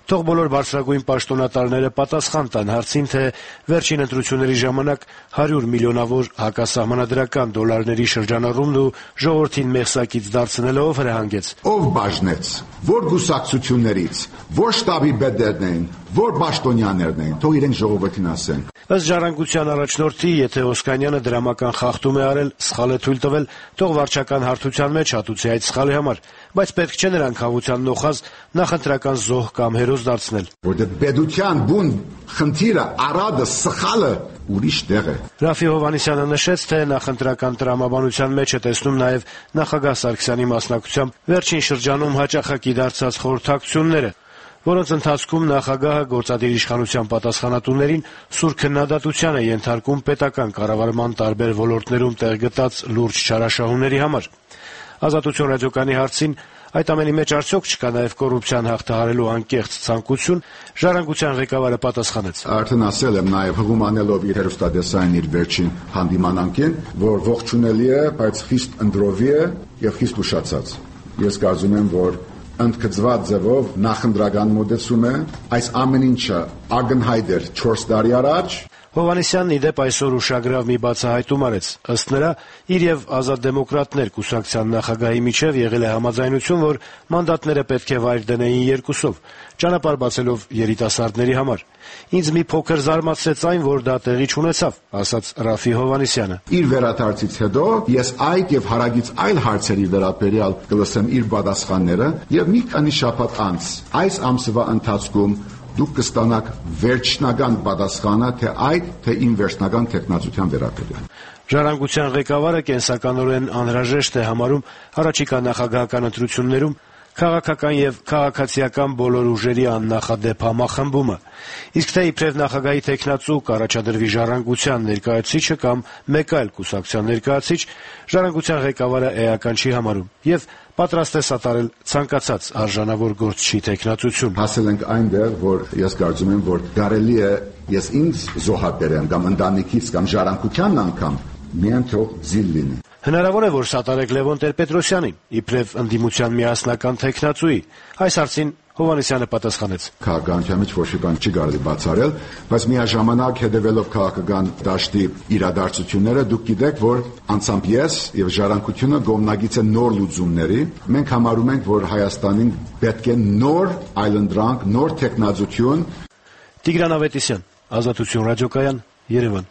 Թող բոլոր բարձրագույն պաշտոնատարները պատասխան տան հարցին, թե վերջին ընտրությունների ժամանակ 100 միլիոնավոր հակասահմանադրական դոլարների շրջանառումն ու ժողովրդին մեղսակից դարձնելը ով հրահանգեց։ Ով բաժնեց, որ գուսակցություններից, որ շտաբի բեդերն էին, որ պաշտոնյաներն էին, թող իրենք ժողովրդին ասեն։ Ըստ Ժառանգության առաջնորդի, եթե Օսկանյանը դրամական խախտում է արել, սխալ է թույլ տվել, թող վարչական հարթության մեջ հատուցի այդ սխալի համար, բայց պետք չէ նրան խաղության նոխազ նախընտրական զոհ կամ հերոս դարձնել։ Որտեղ պետության բուն խնդիրը, արադը, սխալը ուրիշ տեղ է։ Ռաֆի Հովհաննիսյանը նշեց, թե նախընտրական տրամաբանության մեջ է տեսնում նաև նախագահ Սարգսյանի մասնակցությամբ վերջին շրջանում հաճախակի դարձած խորհրդակցությունները, որոնց ընթացքում նախագահը գործադիր իշխանության պատասխանատուներին սուր քննադատության է ենթարկում պետական կառավարման տարբեր ոլորտներում տեղ գտած լուրջ չարաշահումների համար։ Ազատություն ռադիոկայանի հարցին այդ ամենի մեջ արդյոք չկա նաև կոռուպցիան հաղթահարելու անկեղծ ցանկություն, Ժառանգության ղեկավարը պատասխանեց. Արդեն ասել եմ նաև հղում անելով իր հեռուստատեսային իր վերջին հանդիմանանքին, որ ողջունելի է, բայց խիստ ընդրովի է եւ խիստ ուշացած։ Ես կարծում եմ, որ ընդգծված ձևով նախընտրական մոտեցում է, այս ամեն ինչը ակնհայտ էր 4 տարի առաջ։ Հովհաննիսյանն ի դեպ այսօր ուշագրավ մի բացահայտում արեց։ Ըստ նրա, իր եւ Ազատ դեմոկրատներ կուսակցության նախագահի միջև եղել է համաձայնություն, որ մանդատները պետք է վայր դնեին երկուսով, ճանապարհ բացելով երիտասարդների համար։ Ինձ մի փոքր զարմացրեց այն, որ դա տեղի չունեցավ, ասաց Ռաֆի Հովհաննիսյանը։ Իր վերադարձից հետո ես այդ եւ հարագից այլ հարցերի վերաբերյալ կլսեմ իր պատասխանները եւ մի քանի շաբաթ անց այս ամսվա ընթացքում դուք կստանաք վերջնական պատասխանը թե այդ, թե իմ վերջնական տեխնացության վերաբերյալ։ Ժառանգության ղեկավարը կենսականորեն անհրաժեշտ է համարում առաջիկա նախագահական ընտրություններում քաղաքական եւ քաղաքացիական բոլոր ուժերի աննախադեպ համախմբումը, իսկ թե իբրև նախագահի տեխնացու կառաջադրվի Ժառանգության ներկայացուցիչը կամ մեկ այլ կուսակցության ներկայացուցիչ, Ժառանգության ղեկավարը էական չի համարում եւ պատրաստ է սատարել ցանկացած արժանավոր գործչի տեխնացություն։ Հասել ենք այնտեղ, որ ես կարծում եմ, որ կարելի է ես ինձ զոհաբերեմ կամ ընտանիքից կամ Ժառանգությանն անգամ միայն թող ձիլ լինի։ Հնարավոր է, որ սատարեք Լևոն Տեր-Պետրոսյանին, իբրև ընդդիմության միասնական տեխնացուի։ Այս հարցին Հովհաննիսյանը պատասխանեց. Քաղաքականության մեջ ոչ մի բան չի կարելի բացառել, բայց միաժամանակ հետևելով քաղաքական դաշտի իրադարձությունները, դուք գիտեք, որ անցամբ ես եւ Ժառանգությունը կողմնակից են նոր լուծումների։ Մենք համարում ենք, որ Հայաստանին պետք է նոր այլընտրանք, նոր տեխնազություն։ Տիգրան Ավետիսյան, Ազատություն ռադիոկայան, Երևան։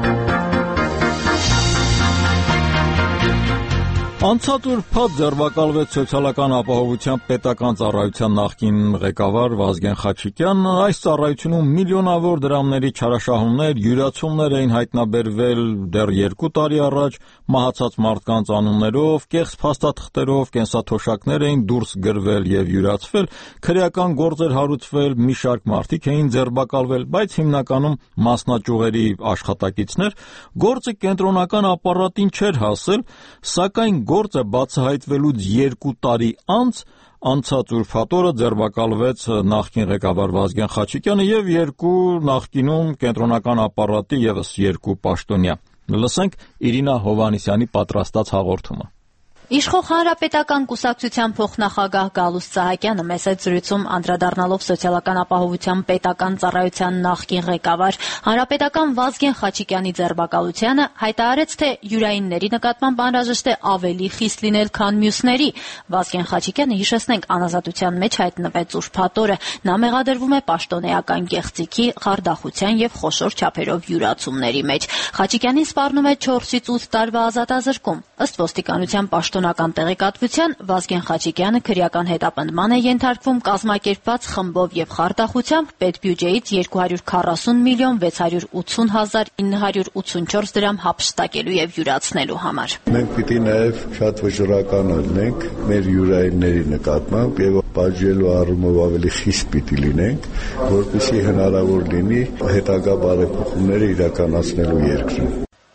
Անցած ուրբաթ ձերբակալվեց Սոցիալական ապահովության պետական ծառայության նախկին ղեկավար Վազգեն Խաչիկյանն։ Այս ծառայությունում միլիոնավոր դրամների չարաշահումներ, յուրացումներ էին հայտնաբերվել դեռ 2 տարի առաջ, մահացած մարդկանց անուններով, կեղծ փաստաթղթերով, կենսաթոշակներ էին դուրս գրվել եւ յուրացվել, քրեական գործեր հարուցվել, մի շարք մարդիկ էին ձերբակալվել, բայց հիմնականում մասնաճյուղերի աշխատակիցներ, գործը կենտրոնական ապարատին չէր հասել, սակայն գործը բացահայտվելուց 2 տարի անց անցած ուրբաթ օրը ձերբակալվեց նախկին ղեկավար Վազգեն Խաչիկյանը եւ 2 նախկինում կենտրոնական ապարատի եւս 2 պաշտոնյա։ Լսենք Իրինա Հովհաննիսյանի պատրաստած հաղորդումը։ Իշխող Հանրապետական կուսակցության փոխնախագահ Գալուստ Սահակյանը մեծ զրույցում անդրադառնալով Սոցիալական ապահովության պետական ծառայության նախկին ղեկավար Հանրապետական Վազգեն Խաչիկյանի ձերբակալությանը հայտարարեց, թե յուրայինների նկատմամբ անհրաժեշտ է ավելի խիստ լինել, քան մյուսների։ Վազգեն Խաչիկյանը, հիշեցնենք, անազատության մեջ հայտնվեց ուրբաթ օրը։ Նա մեղադրվում է պաշտոնեական կեղծիքի, խարդախության եւ խոշոր չափերով յուրացումների մեջ։ Խաչիկյանին սպառնում է 4-ից 8 տարվա ազատազրկում։ Ըստ ոստիկանության պաշտոնական տեղեկատվության, Վազգեն Խաչիկյանը քրեական հետապնդման է ենթարկվում կազմակերպված խմբով եւ խարդախությամբ պետբյուջեից 240 միլիոն 680 հազար 984 դրամ հափշտակելու եւ յուրացնելու համար։ Մենք պիտի նաեւ շատ վճռական լինենք մեր յուրայինների նկատմամբ եւ բաժելու առումով ավելի խիստ պիտի լինենք, որպեսզի հնարավոր լինի հետագա բարեփոխումները իրականացնելու երկրում։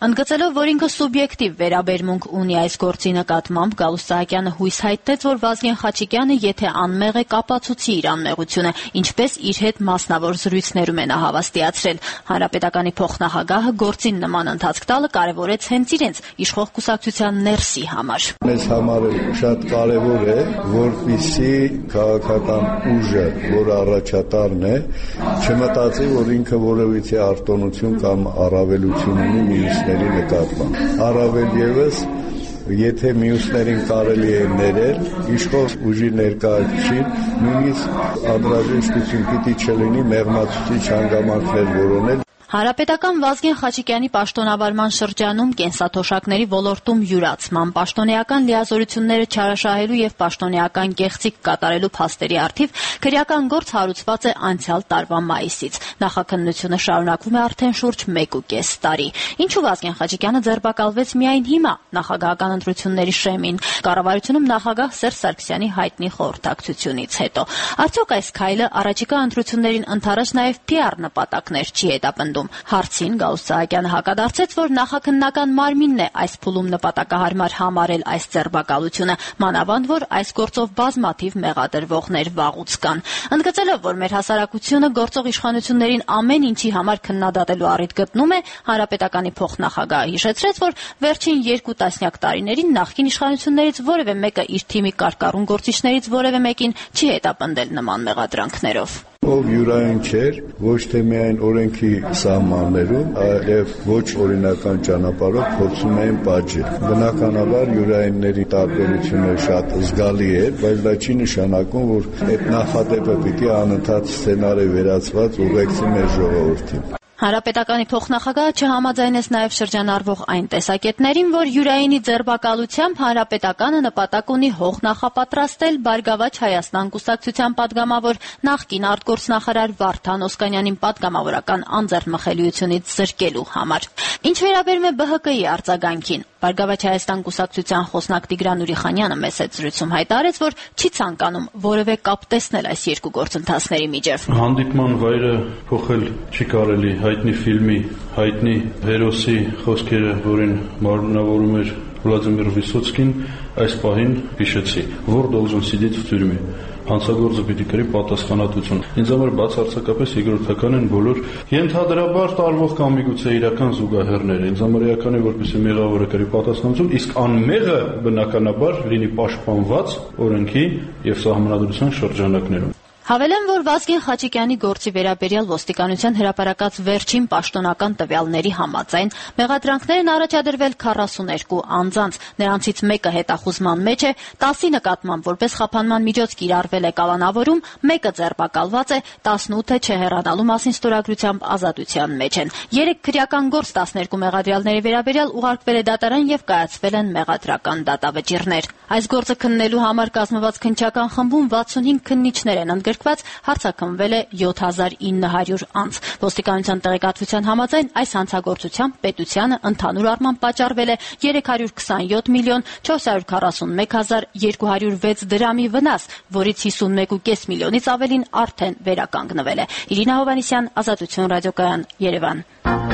Ընդգծելով, որ ինքը սուբյեկտիվ վերաբերմունք ունի այս գործի նկատմամբ, Գալուստ Սահակյանը հույս հայտնեց, որ Վազգեն Խաչիկյանը, եթե անմեղ է, կապացուցի իր անմեղությունը, ինչպես իր հետ մասնավոր զրույցներում է նա հավաստիացրել։ Հանրապետականի փոխնախագահը գործին նման ընթացք տալը կարևորեց հենց իրենց իշխող կուսակցության ներսի համար։ Մեզ համար շատ կարևոր է, որպեսզի քաղաքական ուժը, որ առաջատարն է, չմտածի, որ ինքը որևիցե արտոնություն կամ առավելություն ունի մյուսների նկատմամբ։ Առավել ևս, եթե մյուսներին կարելի է ներել, իշխող ուժի ներկայացուցիչ նույնիսկ անհրաժեշտություն պիտի չլինի մեղմացուցիչ հանգամանքներ որոնել։ Հանրապետական Վազգեն Խաչիկյանի պաշտոնավարման շրջանում կենսաթոշակների ոլորտում յուրացման, պաշտոնեական լիազորությունները չարաշահելու եւ պաշտոնեական կեղծիք կատարելու փաստերի առթիվ քրեական գործ հարուցված է անցյալ տարվա մայիսից։ Նախաքննությունը շարունակվում է արդեն շուրջ 1.5 տարի։ Ինչու Վազգեն Խաչիկյանը ձերբակալվեց միայն հիմա, նախագահական ընտրությունների շեմին, կառավարությունում նախագահ Սերժ Սարգսյանի հայտնի խորհրդակցությունից հետո։ Արդյոք այս քայլը առաջիկա ընտրություններին ընդառաջ նաեւ PR նպատակներ չի հետապնդում։ Հարցին Գալուստ Սահակյանը հակադարձեց, որ նախաքննական մարմինն է այս փուլում նպատակահարմար համարել այս ձերբակալությունը, մանավանդ որ այս գործով բազմաթիվ մեղադրվողներ վաղուց կան։ Ընդգծելով, որ մեր հասարակությունը գործող իշխանություններին ամեն ինչի համար քննադատելու առիթ գտնում է, Հանրապետականի փոխնախագահը հիշեցրեց, որ վերջին 2 տասնյակ տարիներին նախկին իշխանություններից որևէ մեկը իր թիմի կարկառուն գործիչներից որևէ մեկին չի հետապնդել նման մեղադրանքներով։ Ով յուրային չէր, ոչ թե միայն օրենքի սահմաններում, այլև ոչ օրինական ճանապարհով փորձում էին պատժել։ Բնականաբար յուրայինների տարբերությունը շատ զգալի է, բայց դա չի նշանակում, որ այդ նախադեպը պիտի անընդհատ սցենարի վերածված ուղեկցի մեր ժողովրդին։ Հանրապետականի փոխնախագահը չհամաձայնեց նաև շրջանառվող այն տեսակետներին, որ յուրայինի ձերբակալությամբ Հանրապետականը նպատակ ունի հող նախապատրաստել Բարգավաճ Հայաստան կուսակցության падգամավոր նախկին արտգործնախարար Վարդան Օսկանյանին падգամավորական անձեռնմխելիությունից զրկելու համար։ Ինչ վերաբերում է ԲՀԿ-ի արձագանքին, Բարգավաճ Հայաստան կուսակցության խոսնակ Տիգրան Ուրիխանյանը մեծ հետ զրույցում հայտարարեց, որ չի ցանկանում որևէ կապ տեսնել այս երկու գործընթացների միջև։ Հանդիպման վայրը փոխել չի կարելի, հայտնի ֆիլմի, հայտնի հերոսի խոսքերը, որին մարմնավորում էր Վլադիմիր Վիսոցկին, այս պահին հիշեցի, որ должен сидеть в тюрьме։ Հանցագործը պիտի կրի պատասխանատվություն։ Ինձ համար բացարձակապես երկրորդական են բոլոր ենթադրաբար տարվող կամ միգուցե իրական զուգահեռները։ Ինձ համար էական է, որպեսզի մեղավորը կրի պատասխանատվություն, իսկ անմեղը բնականաբար լինի պաշտպանված օրենքի եւ սահմանադրության շրջանակներում։ Հավելեմ, որ Վազգեն Խաչիկյանի գործի վերաբերյալ ոստիկանության հրապարակած վերջին պաշտոնական տվյալների համաձայն մեղադրանքներ են առաջադրվել 42 անձանց, նրանցից մեկը հետախուզման մեջ է, 10-ի նկատմամբ որպես խափանման միջոց կիրառվել է կալանավորում, մեկը ձերբակալված է, 18-ը չհեռանալու մասին ստորագրությամբ ազատության մեջ են։ 3 քրեական գործ 12 մեղադրյալների վերաբերյալ ուղարկվել է դատարան եւ կայացվել են մեղադրական դատավճիռներ։ Այս գործը քննելու համար կազմված քննչական խմբում 65 քննիչներ են ընդգրկված, հարցաքննվել է 7900 անձ։ Ոստիկանության տեղեկատվության համաձայն այս հանցագործությամբ պետությանը ընդհանուր առմամբ պատճառվել է 327 միլիոն 441 հազար 206 դրամի վնաս, որից 51.5 միլիոնից ավելին արդեն վերականգնվել է։ Իրինա Հովհաննիսյան, Ազատություն ռադիոկայան, Երևան։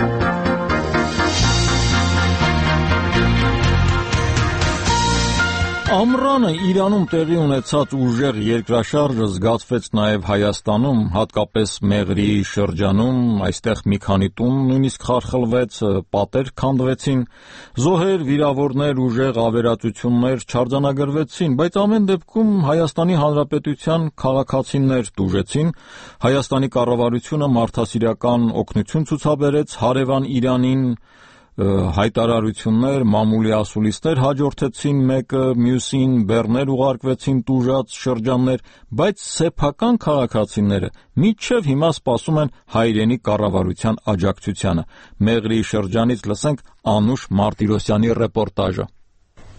Ամռանը Իրանում տեղի ունեցած ուժեղ երկրաշարժը զգացվեց նաև Հայաստանում, հատկապես Մեղրի շրջանում, այստեղ մի քանի տուն նույնիսկ խարխլվեց, պատեր քանդվեցին, զոհեր, վիրավորներ, ուժեղ ավերածություններ չարձանագրվեցին, բայց ամեն դեպքում Հայաստանի Հանրապետության քաղաքացիներ տուժեցին, Հայաստանի կառավարությունը մարդասիրական օգնություն ցուցաբերեց հարևան Իրանին, հայտարարություններ, մամուլի ասուլիսներ հաջորդեցին մեկը մյուսին, բեռներ ուղարկվեցին տուժած շրջաններ, բայց սեփական քաղաքացիները մինչև հիմա սպասում են հայրենի կառավարության աջակցությանը։ Մեղրի շրջանից լսենք Անուշ Մարտիրոսյանի ռեպորտաժը։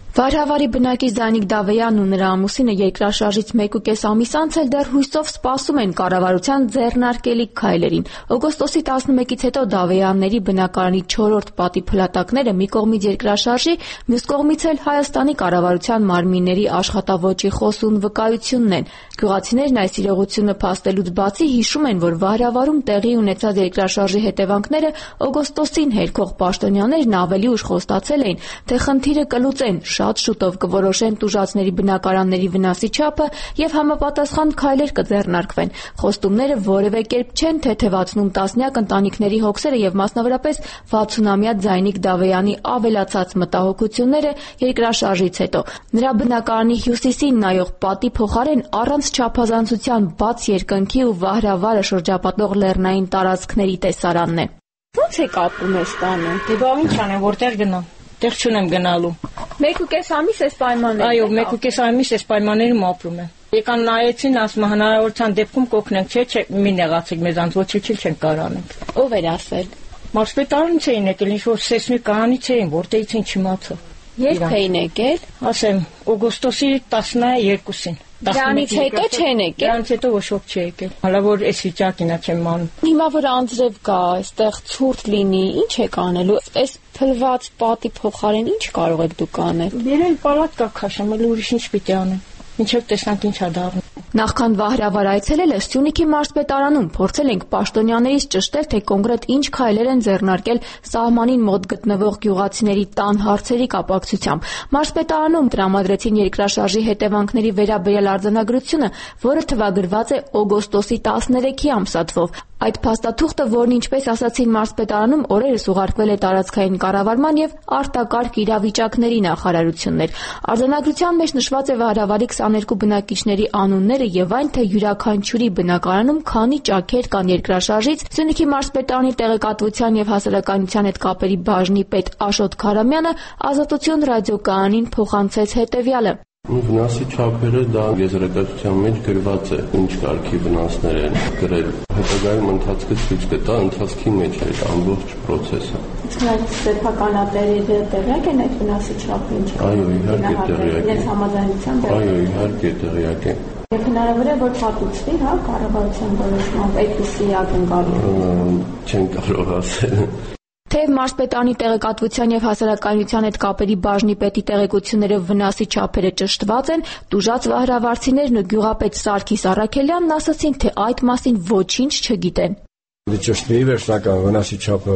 Վարհավարի բնակիչ Զանիկ Դավեյանն ու նրա ամուսինը երկրաշարժից 1.5 ամիս անց էլ դեռ հույսով սպասում են կառավարության ձեռնարկելիք քայլերին։ Օգոստոսի 11-ից հետո Դավեյանների բնակարանի 4-րդ պատի փլատակները մի կողմից երկրաշարժի, մյուս կողմից էլ Հայաստանի կառավարության մարմինների աշխատավոճի խոսուն վկայությունն են։ Գյուղացիներն այս իրողությունը փաստելուց բացի հիշում են, որ Վարհավարում տեղի ունեցած երկրաշարժի հետևանքները օգոստոսին հերքող պաշտոնյաներն ավելի ուշ խոստացել էին, թե խնդիրը կլուծեն, շատ շուտով կորոշեն տուժածների բնակարանների վնասի չափը եւ համապատասխան քայլեր կձեռնարկվեն։ Խոստումները որևէ կերպ չեն թեթևացնում տասնյակ ընտանիքների հոգսերը եւ մասնավորապես 60-ամյա Զայնիկ Դավեյանի ավելացած մտահոգությունները երկրաշարժից հետո։ Նրա բնակարանի հյուսիսին նայող պատի փոխարեն առանց չափազանցության բաց երկնքի ու Վահրավարը շրջապատող լեռնային տարածքների տեսարանն է։ Ո՞նց եք ապրում այս տանը։ Դե բա ինչ անեմ, որտեղ գնամ։ Տեղ չունեմ գնալու։ 1.5 ամիս այս պայմաններում։ Այո, 1.5 ամիս այս պայմաններում ապրում եմ։ Եկան նայեցին, ասում հնարավորության դեպքում կօգնենք, չէ, մի նեղացեք մեզանց, ոչինչ չենք կարող անենք։ Ով էր ասել։ Մարզպետարանից էին եկել, ինչ որ սեսմիկ կարանից էին, որտեղից են չիմացա։ Երբ էին եկել։ Ասեմ, օգոստոսի 12-ին։ Դրանից հետո չեն եկել։ Դրանից հետո ոչ ոք չի եկել։ Հələ որ այս վիճակին է չեմ մանում։ Հիմա որ անձրև կա, այստեղ ցուրտ լինի, ինչ եք անելու։ Այս փլված պատի փոխարեն ինչ կարող եք դուք անել։ Երել պալատ կա քաշեմ, էլ ուրիշ ինչ պիտի անեմ։ Ինչեւ տեսանք ինչ ա դառնում։ Նախքան Վահրավար այցելել է Սյունիքի մարզպետարանում, փորձել ենք պաշտոնյաներից ճշտել, թե կոնկրետ ինչ քայլեր են ձեռնարկել սահմանին մոտ գտնվող գյուղացիների տան հարցերի կապակցությամբ։ Մարզպետարանում տրամադրեցին երկրաշարժի հետևանքների վերաբերյալ արձանագրությունը, որը թվագրված է օգոստոսի 13-ի ամսաթվով։ Այդ փաստաթուղթը, որն ինչպես ասացին մարզպետարանում, օրերս ուղարկվել է տարածքային կառավարման եւ արտակարգ իրավիճակների նախարարություններ։ Արձանագրության մեջ նշված է Վահրավարի 22 բնակիչների անունները եւ այն, թե յուրաքանչյուրի բնակարանում քանի ճաքեր կան երկրաշարժից։ Սյունիքի մարզպետարանի տեղեկատվության եւ հասարակայնության հետ կապերի բաժնի պետ Աշոտ Քարամյանը Ազատություն ռադիոկայանին փոխանցեց հետեւյալը. Վնասի չափերը դա եզրակացության մեջ գրված է, ինչ կարգի վնասներ են գրել։ Հետագայում ընթացքը ցույց կտա ընթացքի մեջ է ամբողջ process-ը։ Իսկ այդ սեփականատերերը տեղյակ են այդ վնասի չափին։ Այո, իհարկե տեղյակ են։ Իրենց համաձայնությամբ։ Այո, իհարկե տեղյակ են։ Եվ հնարավոր է որ հատուցվի, հա, կառավարության որոշմամբ այդպիսի ակնկալում։ Չեն կարող ասել։ Թեև մարզպետարանի տեղեկատվության եւ հասարակայնության հետ կապերի բաժնի պետի տեղեկությունները վնասի չափերը ճշտված են, տուժած վահրավարցիներն ու գյուղապետ Սարգիս Առաքելյանն ասացին, թե այդ մասին ոչինչ չգիտեն։ Ճշտվի վերջնական վնասի չափը,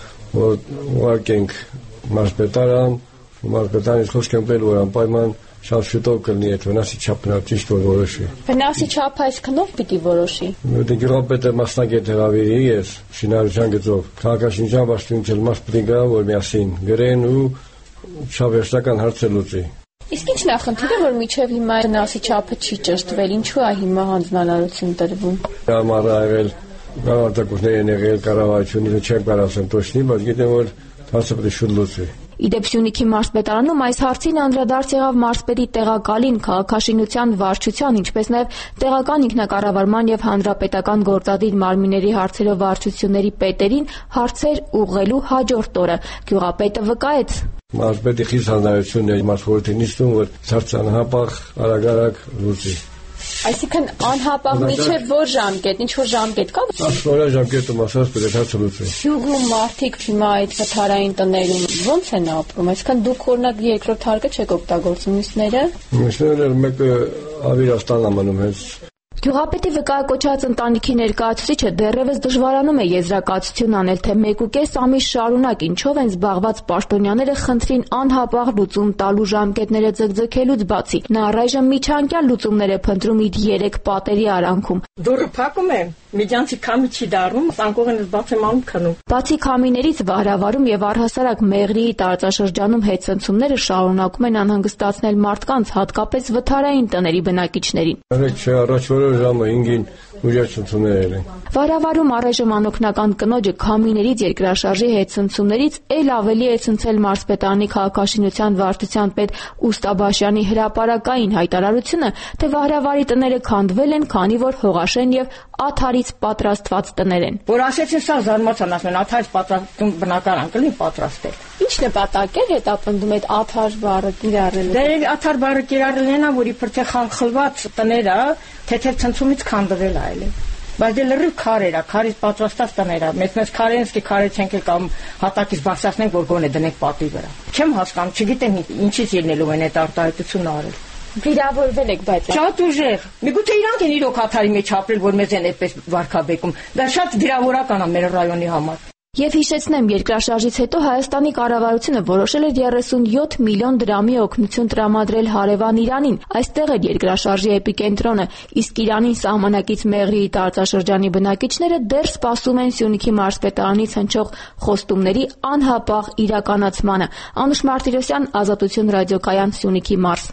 որ ուղարկենք մարզպետարան, մարզպետարանից խոսք են բերել, որ անպայման շատ շուտով կլինի այդ վնասի չափը ճիշտ որոշի։ Վնասի չափը այսքան ով պիտի որոշի։ Դե գյուղապետը մասնագետ հրավիրի ես շինարարության գծով քաղաքաշինության վարչությունից մաս պիտի գա, որ միասին գրեն ու շավերստական հարցը լուծի։ Իսկ ինչ նախնդիրը, որ միջև հիմա վնասի չափը չի ճշտվել, ինչու է հիմա հանձնարարություն տրվում։ Համար աղել կառավարություններ են եղել, կառավարությունները չեն կարող ասեն точно, բայց գիտեմ որ հարցը պետք է շուտ լուծվի։ Իդեպ Սյունիքի մարզպետարանում այս հարցին անդրադարձ եղավ մարզպետի տեղակալին, քաղաքաշինության վարչության, ինչպես նաև տեղական ինքնակառավարման եւ հանրապետական գործադիր մարմինների հարցերով վարչությունների պետերին հարցեր ուղղելու հաջորդ օրը։ Գյուղապետը վկայեց. Մարզպետի խիստ հանրությունն է մարզխորհրդի նիստում, որ հարցը անհապաղ արագ լուծի։ Այսինքն անհապաղ միջև որ ժամկետ, ինչ որ ժամկետ կա։ 10 օր ժամկետում ասած պետք է հարցը լուծվի։ Գյուղում մարդիկ հիմա այդ վթարային տներում ո՞նց են ապրում։ Այսինքն դուք օրինակ երկրորդ հարկը չեք օգտագործում, մյուսները։ Մյուսները մեկը ավիրաստան ամանում հենց։ Գյուղապետի վկայակոչած ընտանիքի ներկայացուցիչը դեռևս դժվարանում է եզրակացություն անել, թե 1.5 ամիս շարունակ ինչով են զբաղված պաշտոնյաները խնդրին անհապաղ լուծում տալու ժամկետները ձգձգելուց բացի։ Նա առայժմ միջանկյալ լուծումներ է փնտրում իր 3 պատերի արանքում։ Դուրը փակում եմ, միջանցի քամի չի դառնում, անկողենս բաց եմ անում քնում։ Բացի քամիներից Վահրավարում եւ առհասարակ Մեղրիի տարածաշրջանում հետցնցումները շարունակում են անհանգստացնել մարդկանց, հատկապես վթարային տների բնակիչներին։ Ժամը 5-ին ուժացություններ են։ Վահրավարում առայժմ անօգնական կնոջը քամիներից երկրաշարժի հետցնցումներից ել ավելի է ցնցել մարզպետարանի քաղաքաշինության վարչության պետ Ուստաբաշյանի հրապարակային հայտարարությունը, թե Վահրավարի տները քանդվել են, քանի որ հողաշեն եւ աթարից պատրաստված տներ են։ Որ ասեցին սա զարմացան, ասեն աթարից պատրաստում բնակարան կլինի պատրաստել։ Ինչ նպատակ է հետապնդում այդ աթար բառը կիրառելը։ Դե աթար բառը կիրառելն է, որ իբր թե խլված տները թեթև ցնցումից քանդվել է այլ։ Բայց դե լրիվ քարեր է, քարից պատրաստած տներ է։ Մեծ քարերից քարեցենք կամ հատակից բարձրացնենք, որ գոնե դնենք պատի վրա։ Չեմ հասկանում, չգիտեմ ինչից ելնելու են այդ արտահայտությունը արել։ Վիրավորվել եք, բայց շատ ուժեղ։ Միգուցե իրանք են իրոք աթարի մեջ ապրել, որ մեզ են այդպես վարկաբեկում։ Դա շատ վիրավորական է մեր ռայոնի համար։ Եվ հիշեցնեմ, երկրաշարժից հետո Հայաստանի կառավարությունը որոշել էր 37 միլիոն դրամի օգնություն տրամադրել հարևան Իրանին։ Այստեղ էր երկրաշարժի էպիկենտրոնը, իսկ Իրանին սահմանակից Մեղրիի տարածաշրջանի բնակիչները դեռ սպասում են Սյունիքի մարզպետարանից հնչող խոստումների անհապաղ իրականացմանը։ Անուշ Մարտիրոսյան, Ազատություն ռադիոկայան, Սյունիքի մարզ։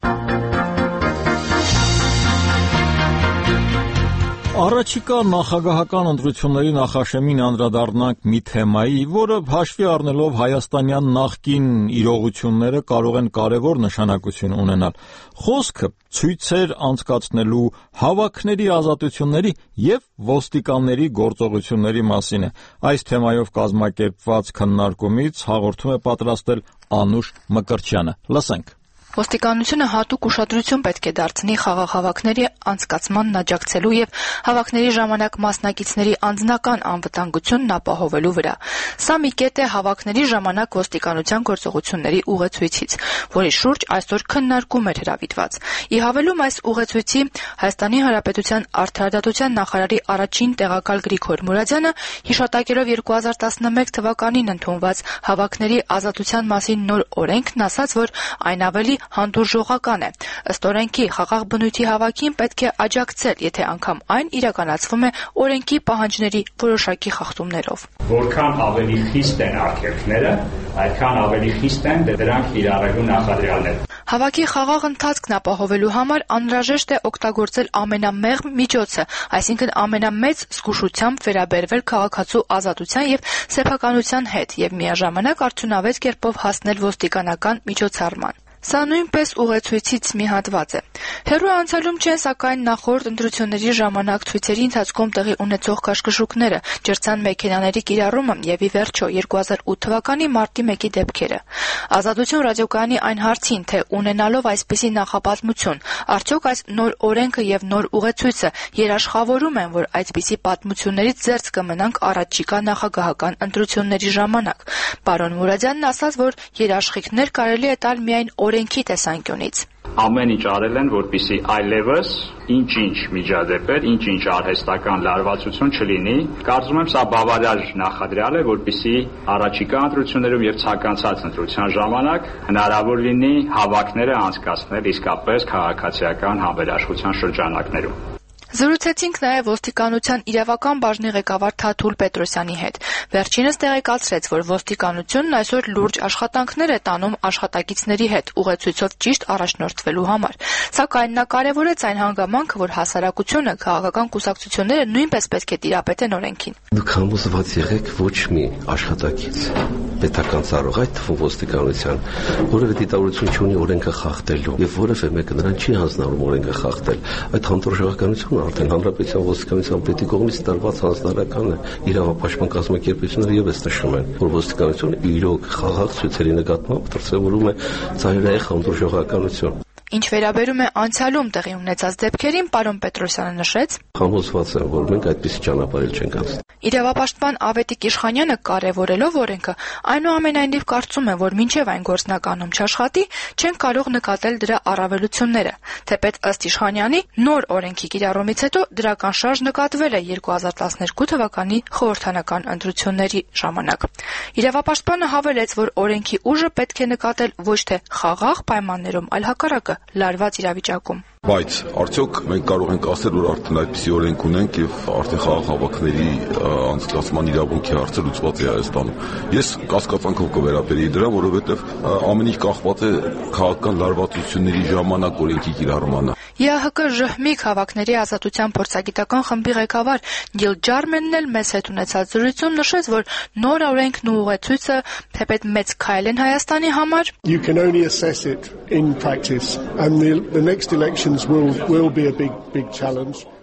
Առաջիկա նախագահական ընտրությունների նախաշեմին անդրադառնանք մի թեմայի, որը հաշվի առնելով հայաստանյան նախկին իրողությունները կարող են կարևոր նշանակություն ունենալ։ Խոսքը ցույցեր անցկացնելու, հավաքների ազատությունների եւ ոստիկանների գործողությունների մասին է։ Այս թեմայով կազմակերպված քննարկումից հաղորդում է պատրաստել Անուշ Մկրտչյանը։ Լսենք։ Ոստիկանությունը հատուկ ուշադրություն պետք է դարձնի խաղաղ հավաքների անցկացմանն աջակցելու եւ հավաքների ժամանակ մասնակիցների անձնական անվտանգությունն ապահովելու վրա։ Սա մի կետ է հավաքների ժամանակ ոստիկանության գործողությունների ուղեցույցից, որի շուրջ այսօր քննարկում էր հրավիրված։ Ի հավելում այս ուղեցույցի Հայաստանի Հանրապետության Արդարադատության նախարարի առաջին տեղակալ Գրիգոր Մուրադյանը հիշատակելով 2011 թվականին ընդունված հավաքների ազատության մասին նոր օրենքն ասաց, որ այն ավելի հանդուրժողական է։ Ըստ օրենքի խաղաղ բնույթի հավաքին պետք է աջակցել, եթե անգամ այն իրականացվում է օրենքի պահանջների որոշակի խախտումներով։ Որքան ավելի խիստ են արգելքները, այդքան ավելի խիստ են դրանք կիրառելու նախադրյալները։ Հավաքի խաղաղ ընթացքն ապահովելու համար անհրաժեշտ է օգտագործել ամենամեղմ միջոցը, այսինքն ամենամեծ զգուշությամբ վերաբերվել քաղաքացու ազատության եւ սեփականության հետ եւ միաժամանակ արդյունավետ կերպով հասնել ոստիկանական միջոցառման։ Սա նույնպես ուղեցույցից մի հատված է։ Հեռու անցյալում չեն, սակայն նախորդ ընտրությունների ժամանակ ցույցերի ընթացքում տեղի ունեցող քաշքշուկները, ջրցան մեքենաների կիրառումը եւ ի վերջո 2008 թվականի մարտի 1-ի դեպքերը։ Ազատություն ռադիոկայանի այն հարցին, թե ունենալով այսպիսի նախապատմություն, արդյոք այս նոր օրենքը եւ նոր ուղեցույցը երաշխավորում են, որ այսպիսի պատմություններից զերծ կմնանք առաջիկա նախագահական ընտրությունների ժամանակ։ Պարոն Մուրադյանն ասաց, որ երաշխիքներ կարելի է տալ միայն օրենքի տեսանկյունից։ Ամեն ինչ արել են, որպեսզի այլևս ինչ-ինչ միջադեպեր, ինչ-ինչ արհեստական լարվածություն չլինի։ Կարծում եմ, սա բավարար նախադրյալ է, որպեսզի առաջիկա ընտրություններում եւ ցանկացած ընտրության ժամանակ հնարավոր լինի հավաքները անցկացնել իսկապես քաղաքացիական համերաշխության շրջանակներում։ Զրուցեցինք նաև ոստիկանության իրավական բաժնի ղեկավար Թաթուլ Պետրոսյանի հետ։ Վերջինս տեղեկացրեց, որ ոստիկանությունն այսօր լուրջ աշխատանքներ է տանում աշխատակիցների հետ ուղեցույցով ճիշտ առաջնորդվելու համար։ Սակայն նա կարևորեց այն հանգամանքը, որ հասարակությունը, քաղաքական կուսակցությունները նույնպես պետք է տիրապետեն օրենքին։ Դուք համոզված եղեք ոչ մի աշխատակից պետական ծառայող, այդ թվում ոստիկանության, որևէ դիտավորություն չունի օրենքը խախտելու եւ որևէ մեկը նրան չի հանձնարարում օրենքը խախտել։ Այդ հանդուրժողականությունը արդեն հանրապետության ոստիկանության պետի կողմից տրված հանձնարարական է։ Իրավապաշտպան կազմակերպությունները եւս նշում են, որ ոստիկանությունը իրոք խաղաղ ցույցերի նկատմամբ դրսևորում է ծայրահեղ հանդուրժողականություն։ Ինչ վերաբերում է անցյալում տեղի ունեցած դեպքերին, պարոն Պետրոսյանը նշեց. Համոզված եմ, որ մենք այդպիսի ճանապարհ չենք անցնում։ Իրավապաշտպան Ավետիք Իշխանյանը կարևորելով օրենքը, այնուամենայնիվ կարծում է, որ մինչև այն գործնականում չաշխատի, չեն կարող նկատել դրա առավելությունները։ Թեպետ ըստ Իշխանյանի, նոր օրենքի կիրառումից հետո դրական շարժ նկատվել է 2012 թվականի խորհրդանական ընտրությունների ժամանակ։ Իրավապաշտպանը հավելեց, որ օրենքի ուժը պետք է նկատել ոչ թե խաղաղ պայմաններում, այլ հակառակը լարված իրավիճակում։ Բայց արդյոք մենք կարող ենք ասել, որ արդեն այդպիսի օրենք ունենք եւ արդեն խաղաղ հավաքների անցկացման իրավունքի հարցը լուծված է Հայաստանում։ Ես կասկածանքով կվերաբերի դրան, որովհետեւ ամեն ինչ կախված է քաղաքական լարվածությունների ժամանակ օրենքի կիրառմանը։ ԵԱՀԿ ԺՀՄԻ հավաքների ազատության փորձագիտական խմբի ղեկավար Գիլ Ջարմենն էլ մեզ հետ ունեցած զրույցում նշեց, որ նոր օրենքն ու ուղեցույցը թեպետ մեծ քայլ են Հայաստանի համար։ You can only assess it in practice and the next elections will be a big challenge.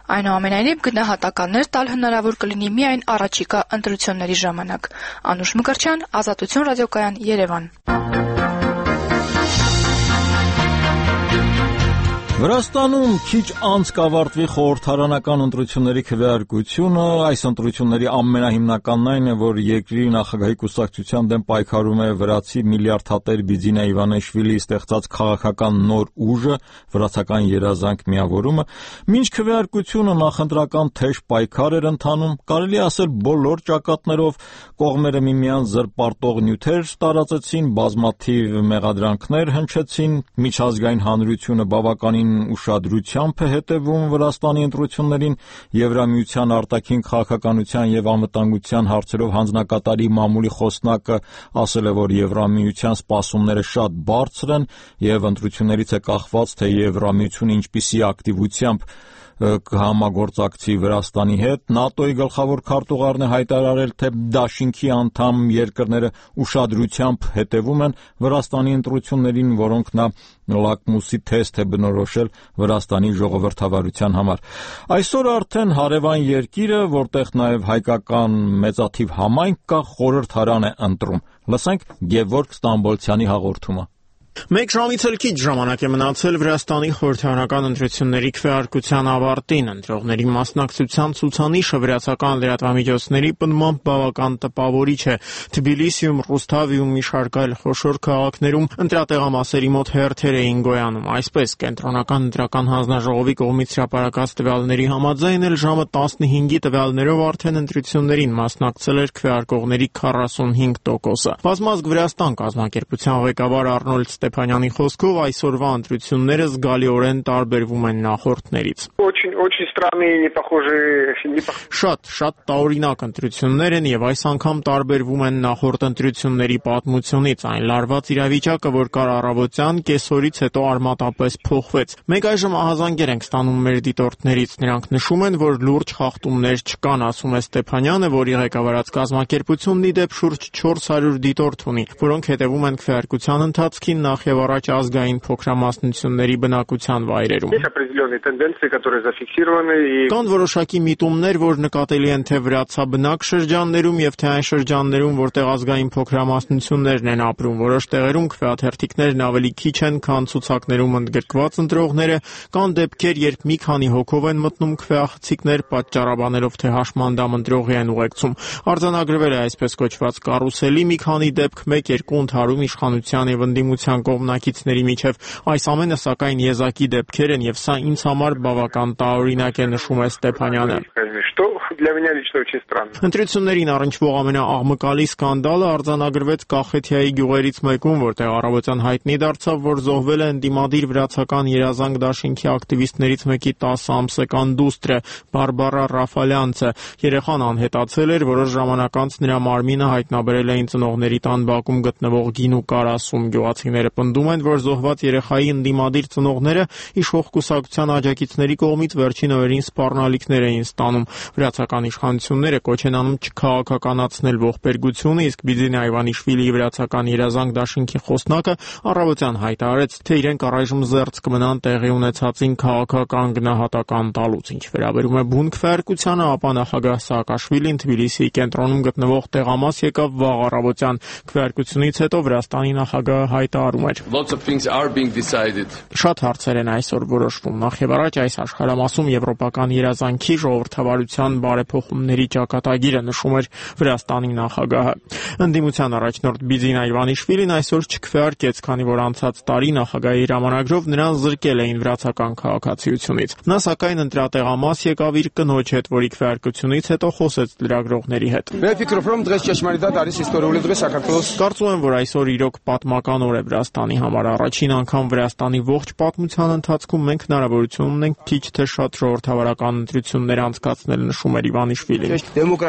Այնուամենայնիվ գնահատականներ տալ հնարավոր կլինի միայն առաջիկա ընտրությունների ժամանակ։ Անուշ Մկրտչյան, Ազատություն ռադիոկայան, Երևան։ Վրաստանում քիչ անց կավարտվի խորհրդարանական ընտրությունների քվեարկությունը, այս ընտրությունների ամենահիմնականն այն է, որ երկրի նախագահի կուսակցության դեմ պայքարում է վրացի միլիարդատեր Բիձինա Իվանեշվիլիի ստեղծած քաղաքական նոր ուժը, վրացական երազանք միավորումը, մինչ քվեարկությունը նախընտրական թեժ պայքար էր ընթանում, կարելի ասել բոլոր ճակատներով կողմերը միմյանց զրպարտող նյութեր տարածեցին, բազմաթիվ մեղադրանքներ հնչեցին, միջազգային հանրությունը բավականին ուշադրությամբ է հետևում Վրաստանի ընտրություններին, Եվրամիության արտաքին քաղաքականության եւ անվտանգության հարցերով հանձնակատարի մամուլի խոսնակը ասել է, որ Եվրամիության սպասումները շատ բարձր են եւ ընտրություններից է կախված, թե Եվրամիությունը ինչպիսի ակտիվությամբ կհամագործակցի Վրաստանի հետ։ ՆԱՏՕ-ի գլխավոր քարտուղարն է հայտարարել, թե դաշինքի անդամ երկրները ուշադրությամբ հետևում են Վրաստանի ընտրություններին, որոնք նա լակմուսի թեստ է բնորոշել Վրաստանի ժողովրդավարության համար։ Այսօր արդեն հարևան երկիրը, որտեղ նաև հայկական մեծաթիվ համայնք կա, խորհրդարան է ընտրում։ Լսենք Գևորգ Ստամբոլցյանի հաղորդումը։ Մեկ ժամից էլ քիչ ժամանակ է մնացել Վրաստանի խորհրդարանական ընտրությունների քվեարկության ավարտին։ Ընտրողների մասնակցության ցուցանիշը վրացական լրատվամիջոցների պնդմամբ բավական տպավորիչ է։ Թբիլիսիում, Ռուսթավիում, մի շարք այլ խոշոր քաղաքներում ընտրատեղամասերի մոտ հերթեր էին գոյանում։ Այսպես, կենտրոնական ընտրական հանձնաժողովի կողմից հրապարակած տվյալների համաձայն էլ ժամը 15-ի տվյալներով արդեն ընտրություններին մասնակցել էր քվեարկողների 45%-ը։ Բազմազգ Վրաստան կազմակերպության ղեկավար Արնոլդ Ստեփանյանի խոսքով այսօրվա ընտրությունները զգալիորեն տարբերվում են նախորդներից։ Շատ տարօրինակ ընտրություններ են եւ այս անգամ տարբերվում են նախորդ ընտրությունների պատմությունից։ Այն լարված իրավիճակը, որ կար առավոտյան, կեսօրից հետո արմատապես փոխվեց։ Մենք այժմ ահազանգեր ենք ստանում մեր դիտորդներից։ Նրանք նշում են, որ լուրջ խախտումներ չկան, ասում է Ստեփանյանը, որի ղեկավարած կազմակերպությունն ի դեպ շուրջ 400 դիտորդ ունի, որոնք հետևում են քվեարկության ընթացքին նախ եւ առաջ ազգային փոքրամասնությունների բնակության վայրերում։ Կան որոշակի միտումներ, որ նկատելի են թե վրացաբնակ շրջաններում եւ թե այն շրջաններում, որտեղ ազգային փոքրամասնություններն են ապրում։ Որոշ տեղերում քվեաթերթիկներն ավելի քիչ են, քան ցուցակներում ընդգրկված ընտրողները, կան դեպքեր, երբ մի քանի հոգով են մտնում քվեախցիկներ, պատճառաբանելով թե հաշմանդամ ընտրողի են ուղեկցում։ Արձանագրվել է այսպես կոչված կարուսելի մի քանի դեպք, 1-2 ընդհարում իշխանության եւ ընդդիմության կողմնակիցների միջև։ Այս ամենը սակայն եզակի դեպքեր են եւ սա ինձ համար բավական տարօրինակ է, նշում է Ստեփանյանը։ Ընտրություններին առնչվող ամենաաղմկալի սկանդալը արձանագրվեց Կախեթիայի գյուղերից մեկում, որտեղ առավոտյան հայտնի դարձավ, որ զոհվել է ընդդիմադիր վրացական երազանք դաշինքի ակտիվիստներից մեկի 10 ամսական դուստրը Բարբարա Ռաֆալյանցը։ Երեխան անհետացել էր, որոշ ժամանակ անց նրա մարմինը հայտնաբերել էին ծնողների տան բակում գտնվող Գինու կարասում։ Գյուղացիները պնդում են, որ զոհված երեխայի ընդդիմադիր ծնողները իշխող կուսակցության աջակիցների կողմից վերջին օրերին սպառնալիքներ էին ստանում։ Վրացական իշխանությունները կոչ են անում չքաղաքականացնել ողբերգությունը, իսկ Բիձինա Իվանեշվիլիի վրացական երազանք դաշինքի խոսնակը առավոտյան հայտարարեց, թե իրենք առայժմ զերծ կմնան տեղի ունեցածին քաղաքական գնահատական տալուց։ Ինչ վերաբերում է բուն քվեարկությանը, ապա նախագահ Սաակաշվիլին Թբիլիսիի կենտրոնում գտնվող տեղամաս եկավ վաղ առավոտյան։ Քվեարկությունից հետո Վրաստանի նախագահը հայտարարում էր. Շատ հարցեր են այսօր որոշվում։ Նախ եւ առաջ այս աշխարհամասում եվրոպական երազանքի ժողովրդավարության բարեփոխումների ճակատագիրը, նշում էր Վրաստանի նախագահը։ Ընդդիմության առաջնորդ Բիձինա Իվանեշվիլին այսօր չքվեարկեց, քանի որ անցած տարի նախագահի հրամանագրով նրան զրկել էին վրացական քաղաքացիությունից։ Նա սակայն ընտրատեղամաս եկավ իր կնոջ հետ, որի քվեարկությունից հետո խոսեց լրագրողների հետ։ Կարծում եմ, որ այսօր իրոք պատմական օր է Վրաստանի համար։ Առաջին անգամ Վրաստանի ողջ պատմության ընթացքում մենք հնարավորություն ունենք քիչ թե շատ ժողովրդավարական ընտրություններ անցկացնել, նշում էր Իվանեշվիլին։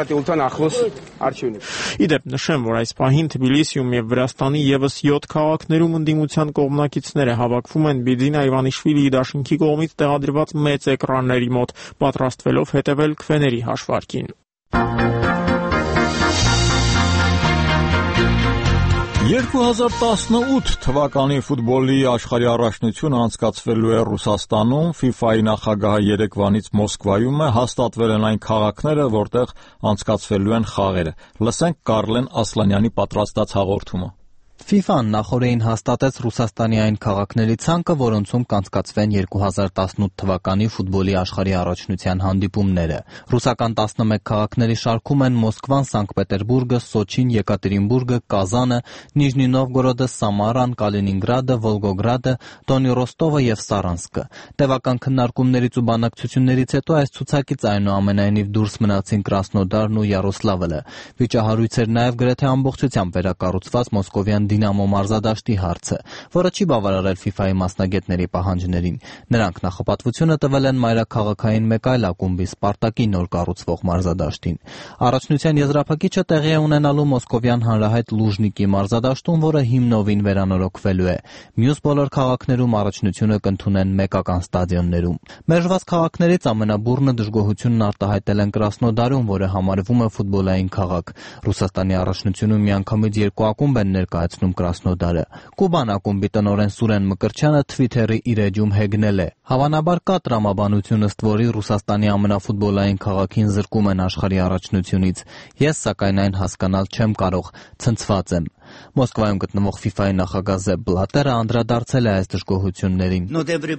Իդեպ նշեմ, որ այս պահին Թբիլիսիում եւ Վրաստանի եւս 7 քաղաքներում ընդդիմության կողմնակիցները հավաքվում են Բիձինա Իվանեշվիլիի դաշինքի կողմից տեղադրված մեծ էկրանների մոտ, պատրաստվելով հետևել քվեների հաշվարկին։ 2018 թվականի ֆուտբոլի աշխարհի առաջնությունը անցկացվելու է Ռուսաստանում, FIFA-ի նախագահը երեկվանից Մոսկվայում է, հաստատվել են այն քաղաքները, որտեղ անցկացվելու են խաղերը։ Լսենք Կարլեն Ասլանյանի պատրաստած հաղորդումը։ FIFA-ն նախորդին հաստատեց Ռուսաստանի այն քաղաքների ցանկը, որոնցում կանցկացվեն 2018 թվականի ֆուտբոլի աշխարհի առաջնության հանդիպումները։ Ռուսական 11 քաղաքների շարքում են Մոսկվան, Սանկտ Պետերբուրգը, Սոչին, Եկատերինբուրգը, Կազանը, Նիժնի Նովգորոդը, Սամարան, Կալինինգրադը, Վոլգոգրադը, Դոնի Ռոստովը եւ Սարանսկը։ Տևական քննարկումներից ու բանակցություններից հետո այս ցուցակից այնուամենայնիվ դուրս մնացին Կրասնոդարն ու Յարոսլավլը։ Վիճահարույց էր նաեւ գրեթե ամբողջությամբ վերակառուցված Մոսկովյան Դինամո մարզադաշտի հարցը, որը չի բավարարել FIFA-ի մասնագետների պահանջներին։ Նրանք նախապատվությունը տվել են մայրաքաղաքային մեկ այլ ակումբի Սպարտակի նոր կառուցվող մարզադաշտին։ Առաջնության եզրափակիչը տեղի է ունենալու Մոսկովյան հանրահայտ Լուժնիկի մարզադաշտում, որը հիմնովին վերանորոգվելու է։ Մյուս բոլոր քաղաքներում առաջնությունը կընդունեն մեկական ստադիոններում։ Մերժված քաղաքներից ամենաբուրմը դժգոհությունն արտահայտել են Կրասնոդարում, որը համարվում է ֆուտբոլային քաղաք։ Ռուսաստանի առաջնությունում միանգամից 2 ակումբ են ներկայացնում Կրասնոդարը։ Կուբան ակումբի տնօրեն Սուրեն Մկրչյանը Twitter-ի իր էջում հեգնել է. Հավանաբար կա տրամաբանություն, ըստ որի Ռուսաստանի ամենաֆուտբոլային քաղաքին զրկում են աշխարհի առաջնությունից։ Ես սակայն այն հասկանալ չեմ կարող, ցնցված եմ։ Մոսկվայում գտնվող FIFA-ի նախագահ Զեփ Բլատերը անդրադարձել է այս դժգոհություններին։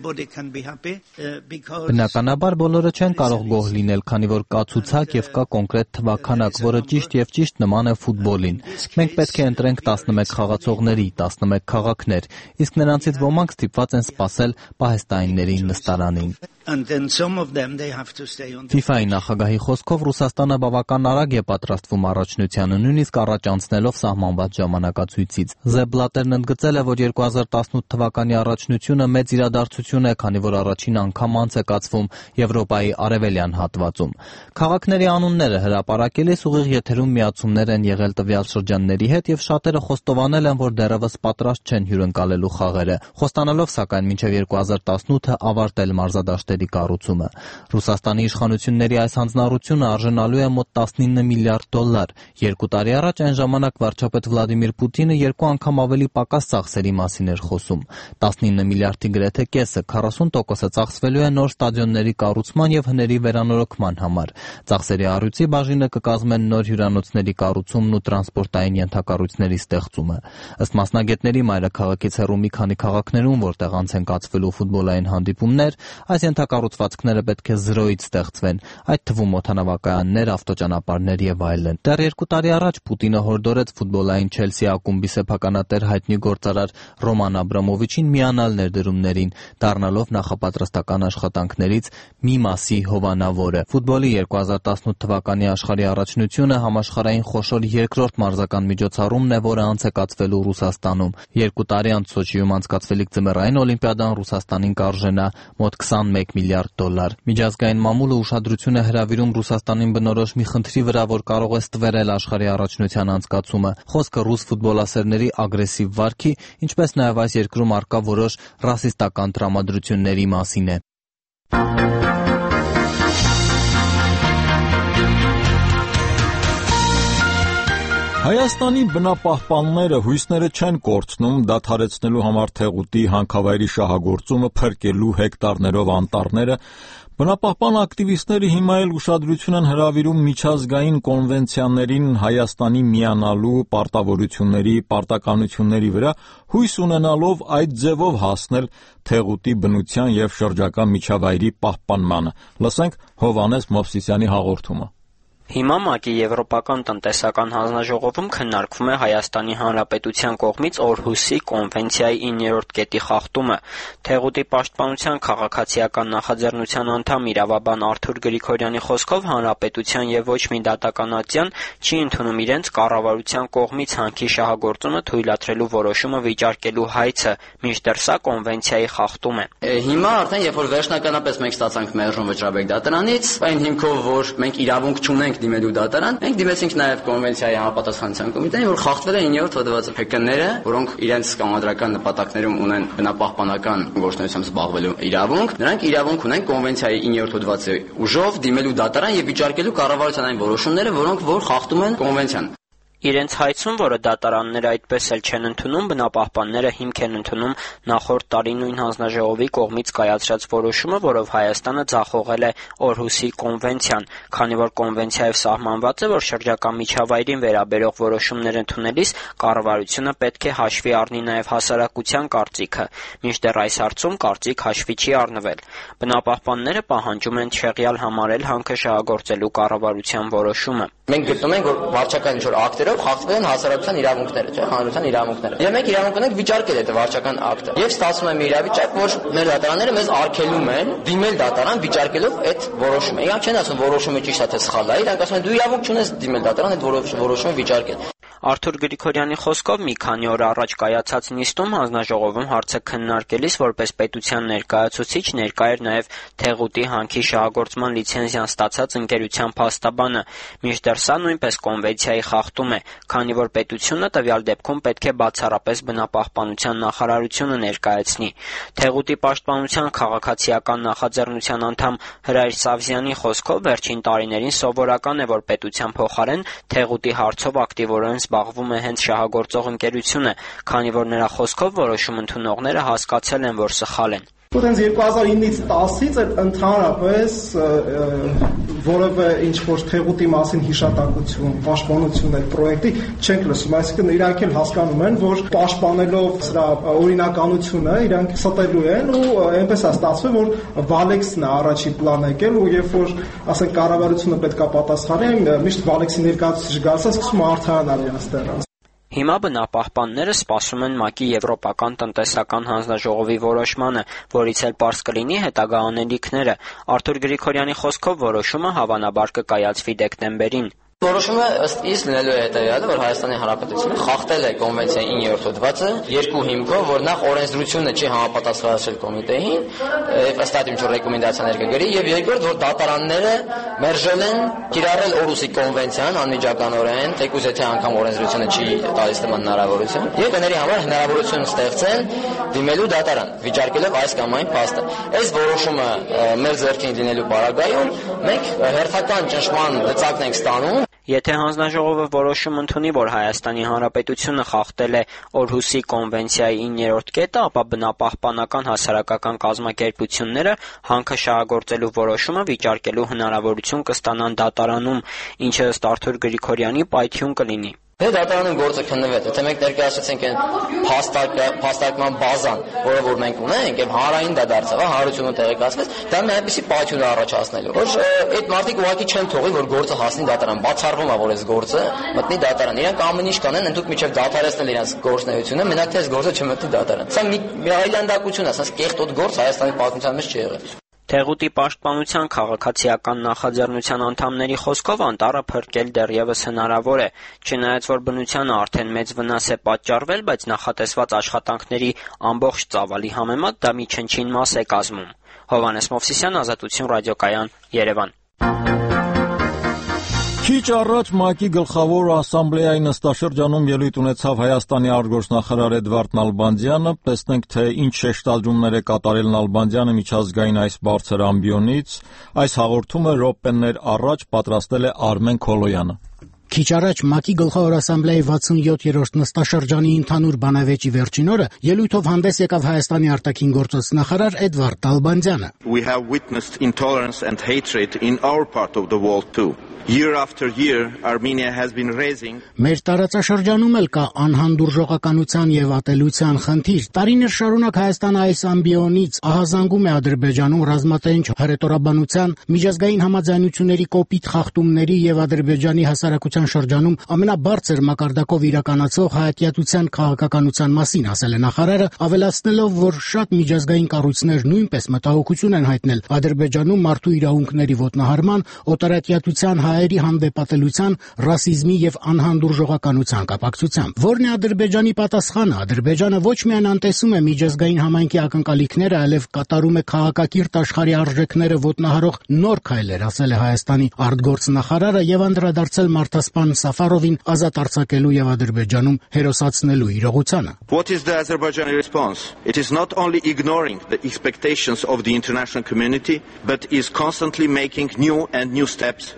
Բնականաբար բոլորը չեն կարող գոհ լինել, քանի որ կա ցուցակ եւ կա կոնկրետ թվաքանակ, որը ճիշտ նման է ֆուտբոլին։ Մենք պետք է ընտրենք 11 խաղացողների, 11 քաղաքներ, իսկ նրանցից ոմանք ստիպված են սպասել պահեստայինների նստարանին։ FIFA-ի նախագահի խոսքով Ռուսաստանը բավական արագ է պատրաստվում առաջնությանը, նույնիսկ առաջ անցնելով սահմանված ժամանակացույցից։ Զեփ Բլատերն ընդգծել է, որ 2018 թվականի առաջնությունը մեծ իրադարձություն է, քանի որ առաջին անգամ անց է կացվում Եվրոպայի արևելյան հատվածում։ Քաղաքների անունները հրապարակելիս ուղիղ եթերում միացումներ են եղել տվյալ շրջանների հետ եւ շատերը խոստովանել են, որ դեռևս պատրաստ չեն հյուրընկալելու խաղերը, խոստանալով սակայն մինչև 2018-ը ավարտել մարզադաշտերի կառուցումը։ Ռուսաստանի իշխանությունների այս հանձնառությունը արժանալու է մոտ $19 միլիարդ։ 2 տարի առաջ այն ժամանակ վարչապետ Վլադիմիր Պուտինը 2 անգամ ավելի պակաս ծախսերի մասին էր խոսում։ 19 միլիարդի գրեթե կեսը, 40%-ը ծախսվելու է նոր ստադիոնների կառուցման եւ հների վերանորոգման համար։ Ծախսերի առյուծի բաժինը կկազմեն նոր հյուրանոցների կառուցումն ու տրանսպորտային ենթակառույցների ստեղծումը։ Ըստ մասնագետների, մայրաքաղաքից հեռու մի քանի քաղաքներում, որտեղ անց են կացվելու ֆուտբոլային հանդիպումներ, այս ենթակառուցվածքները պետք է զրոյից ստեղծվեն, այդ թվում օդանավակայաններ, ավտոճանապարհներ եւ այլն։ Դեռ 2 տարի առաջ Պուտինը հորդորեց ֆուտբոլային Չելսի ակումբի սեփականատեր հայտնի գործարար Ռոման Աբրամովիչին միանալ ներդրումներին, դառնալով նախապատրաստական աշխատանքներից մի մասի հովանավորը։ Ֆուտբոլի 2018 թվականի աշխարհի առաջնությունը համաշխարհային խոշոր երկրորդ մարզական միջոցառումն է, որը անց է կացվելու Ռուսաստանում։ 2 տարի անց Սոչիում անցկացվելիք ձմեռային օլիմպիադան Ռուսաստանին կարժենա մոտ $21 միլիարդ։ Միջազգային մամուլը ուշադրություն է հրավիրում Ռուսաստանին բնորոշ մի խնդրի վրա, որ կարող է ստվերել աշխարհի առաջնության անցկացումը։ Խոսքը ռուս ֆուտբոլասերների ագրեսիվ վարքի, ինչպես նաև այս երկրում առկա որոշ ռասիստական տրամադրությունների մասին է։ Հայաստանի բնապահպանները հույսները չեն կորցնում դադարեցնելու համար թեղուտի հանքավայրի շահագործումը, փրկելու հեկտարներով անտառները։ Բնապահպան ակտիվիստները հիմա էլ ուշադրություն են հրավիրում միջազգային կոնվենցիաներին Հայաստանի միանալու պարտավորությունների, պարտականությունների վրա, հույս ունենալով այդ ձևով հասնել թեղուտի բնության եւ շրջակա միջավայրի պահպանմանը։ Լսենք Հովհաննես Մովսիսյանի հաղորդումը։ Հիմա ՄԱԿ-ի Եվրոպական տնտեսական հանձնաժողովում քննարկվում է Հայաստանի Հանրապետության կողմից Օրհուսի կոնվենցիայի 9-րդ կետի խախտումը։ Թեղուտի պաշտպանության քաղաքացիական նախաձեռնության անդամ իրավաբան Արթուր Գրիգորյանի խոսքով Հանրապետության եւ ոչ մի դատականատյան չի ընդունում իրենց կառավարության կողմից հանքի շահագործումը թույլատրելու որոշումը վիճարկելու հայցը, մինչդեռ սա կոնվենցիայի խախտում է։ Հիմա արդեն երբ որ վերջնականապես մենք ստացանք մերժում վճռաբեկ դատարանից, այն հիմքով որ մենք իրավունք չունենք դիմելու դատարան, մենք դիմեցինք նաև կոնվենցիայի համապատասխանության կոմիտեին, որ խախտվել են 9-րդ հոդվածը ՀԿ-ները, որոնք իրենց կամադրական նպատակներում ունեն բնապահպանական գործունեությամբ զբաղվելու իրավունք, նրանք իրավունք ունեն կոնվենցիայի 9-րդ հոդվածի ուժով դիմելու դատարան եւ վիճարկելու կառավարության այն որոշումները, որոնք որ խախտում են կոնվենցիան։ Իրենց հայցում, որը դատարանները այդպես էլ չեն ընդունում, բնապահպանները հիմք են ընդունում նախորդ տարի նույն հանձնաժողովի կողմից կայացրած որոշումը, որով Հայաստանը ձախողել է Օրհուսի կոնվենցիան, քանի որ կոնվենցիայով սահմանված է, որ շրջակա միջավայրին վերաբերող որոշումներ ընդունելիս կառավարությունը պետք է հաշվի առնի նաև հասարակության կարծիքը, մինչդեռ այս հարցում կարծիք հաշվի չի առնվել։ Բնապահպանները պահանջում են չեղյալ համարել հանքը շահագործելու կառավարության որոշումը։ Մենք գտնում ենք, որ վարչական ինչ-որ ակտերով խախտվել են հասարակության իրավունքները, չէ՞, հանրության իրավունքները։ Եվ մենք իրավունք ունենք վիճարկել այդ վարչական ակտը։ Եվ ստացվում է մի իրավիճակ, որ մեր դատարանները մեզ արգելում են դիմել դատարան վիճարկելով այդ որոշումը։ Իրանք չեն ասում որոշումը ճիշտ է թե սխալ է, իրանք ասում են դու իրավունք չունես դիմել դատարան այդ որոշումը վիճարկել։ Արթուր Գրիգորյանի խոսքով մի քանի օր առաջ կայացած նիստում հանձնաժողովում հարցը քննարկելիս որպես պետության ներկայացուցիչ ներկա էր նաև Թեղուտի հանքի շահագործման լիցենզիան ստացած ընկերության փաստաբանը, մինչդեռ սա նույնպես կոնվենցիայի խախտում է, քանի որ պետությունը տվյալ դեպքում պետք է բացառապես բնապահպանության նախարարությունը ներկայացնի։ Թեղուտի պաշտպանության քաղաքացիական նախաձեռնության անդամ Հրայր Սավզյանի խոսքով վերջին տարիներին սովորական է, որ պետության փոխարեն Թեղուտի հարցով ակտիվորեն զբաղվում է հենց շահագործող ընկերությունը, քանի որ նրա խոսքով որոշում ընդունողները հասկացել են, որ սխալ են։ Հենց 2009-ից 10-ից ընդհանրապես որևէ ինչ-որ Թեղուտի մասին հիշատակություն, պաշտպանություն այդ պրոյեկտի չենք լսում, այսինքն իրանք էլ հասկանում են, որ պաշտպանելով սրա օրինականությունը իրանք ստելու են ու այնպես է ստացվել, որ Վալեքսն է առաջի պլան եկել ու երբ որ ասենք կառավարությունը պետքա պատասխանի, միշտ Վալեքսի ներկայացուցիչ գալիս է սկսում արդարանալ այստեղ։ Հիմա բնապահպանները սպասում են ՄԱԿ-ի Եվրոպական տնտեսական հանձնաժողովի որոշմանը, որից էլ պարզ կլինի հետագա անելիքները։ Արթուր Գրիգորյանի խոսքով որոշումը հավանաբար կկայացվի դեկտեմբերին։ Որոշումը ըստ իս լինելու է հետևյալը, որ Հայաստանի Հանրապետությունը խախտել է կոնվենցիայի 9-րդ հոդվածը երկու հիմքով, որ նախ օրենսդրությունը չի համապատասխանեցրել կոմիտեին, եւ ըստ այդ ինչ-որ ռեկոմենդացիաներ կգրի, եւ երկրորդ, որ դատարանները մերժել են կիրառել Օրհուսի կոնվենցիան անմիջականորեն, թեկուզ եթե անգամ օրենսդրությունը չի տալիս նման հնարավորություն, եւ կների համար հնարավորություն ստեղծեն դիմելու դատարան, վիճարկելով այս կամ այն փաստը։ Այս որոշումը մեր ձեռքին լինելու պարագայում մենք հերթական ճնշման լծակն ենք ստանում։ Եթե հանձնաժողովը որոշում ընդունի, որ Հայաստանի Հանրապետությունը խախտել է Օրհուսի կոնվենցիայի 9-րդ կետը, ապա բնապահպանական հասարակական կազմակերպությունները հանքը շահագործելու որոշումը վիճարկելու հնարավորություն կստանան դատարանում, ինչը ըստ Արթուր Գրիգորյանի պայթյուն կլինի։ Դե դատարանում գործը քննվել, եթե մենք ներկայացրեցինք այն փաստարկման բազան, որը որ մենք ունենք, եւ հանրային դա դարձավ, հանրությունը տեղեկացվեց, դա մի այնպեսի պայթյուն առաջացնելու, որ այդ մարդիկ ուղղակի չեն թողի, որ գործը հասնի դատարան, բացառվում է, որ այս գործը մտնի դատարան։ Իրանք ամեն ինչ կանեն, ընդդուք միջև դադարեցնել իրենց գործունեությունը, մենակ թե այս գործը չմտնի դատարան։ Սա մի այլանդակություն է, ասես կեղտոտ գործ Հայաստանի պատմության մեջ չի եղել։ Թեղուտի պաշտպանության քաղաքացիական նախաձեռնության անդամների խոսքով անտառը փրկել դեռևս հնարավոր է, չնայած որ բնությանը արդեն մեծ վնաս է պատճառվել, բայց նախատեսված աշխատանքների ամբողջ ծավալի համեմատ դա մի չնչին մաս է կազմում։ Հովհաննես Մովսիսյան, Ազատություն ռադիոկայան, Երևան։ Քիչ առաջ ՄԱԿ-ի գլխավոր ասամբլեայի նստաշրջանում ելույթ ունեցավ Հայաստանի արտգործնախարար Էդվարդ Նալբանդյանը, տեսնենք թե ինչ շեշտադրումներ է կատարել Նալբանդյանը միջազգային այս բարձր ամբիոնից, այս հաղորդումը րոպեներ առաջ պատրաստել է Արմեն Քոլոյանը։ Քիչ առաջ ՄԱԿ-ի գլխավոր ասամբլեայի 67-րդ նստաշրջանի ընդհանուր բանավեճի վերջին օրը ելույթով հանդես եկավ Հայաստանի արտաքին գործոց նախարար Էդվարդ Նալբանդյանը։ We have witnessed intolerance and hatred in our part of the world too. Year after year, Armenia has been raising. Մեր տարածաշրջանում էլ կա անհանդուրժողականության եւ ատելության խնդիր։ Տարիներ շարունակ Հայաստանը այս ամբիոնից ահազանգում է Ադրբեջանում ռազմատենչ հռետորաբանության, միջազգային համաձայնությունների կոպիտ խախտումների եւ Ադրբեջանի հասարակության շրջանում ամենաբարձր մակարդակով իրականացող հայատյացության քաղաքականության մասին, ասել է նախարարը, ավելացնելով, որ շատ միջազգային կառույցներ նույնպես մտահոգություն են հայտնել Ադրբեջանում մարդու իրավունքների ոտնահարման, օտարատյացության հայերի հանդեպատելության, ռասիզմի եւ անհանդուրժողականության կապակցությամբ։ Որն է Ադրբեջանի պատասխանը։ Ադրբեջանը ոչ միայն անտեսում է միջազգային համայնքի ակնկալիքները, այլև կատարում է քաղաքակիրթ աշխարհի արժեքները ոտնահարող նոր քայլեր, ասել է Հայաստանի արտգործնախարարը եւ անդրադարձել մարդասպան Սաֆարովին ազատ արձակելու եւ Ադրբեջանում հերոսացնելու իրողությանը։ What is the Azerbaijani response? It is not only ignoring the expectations of the international community, but is constantly making new steps going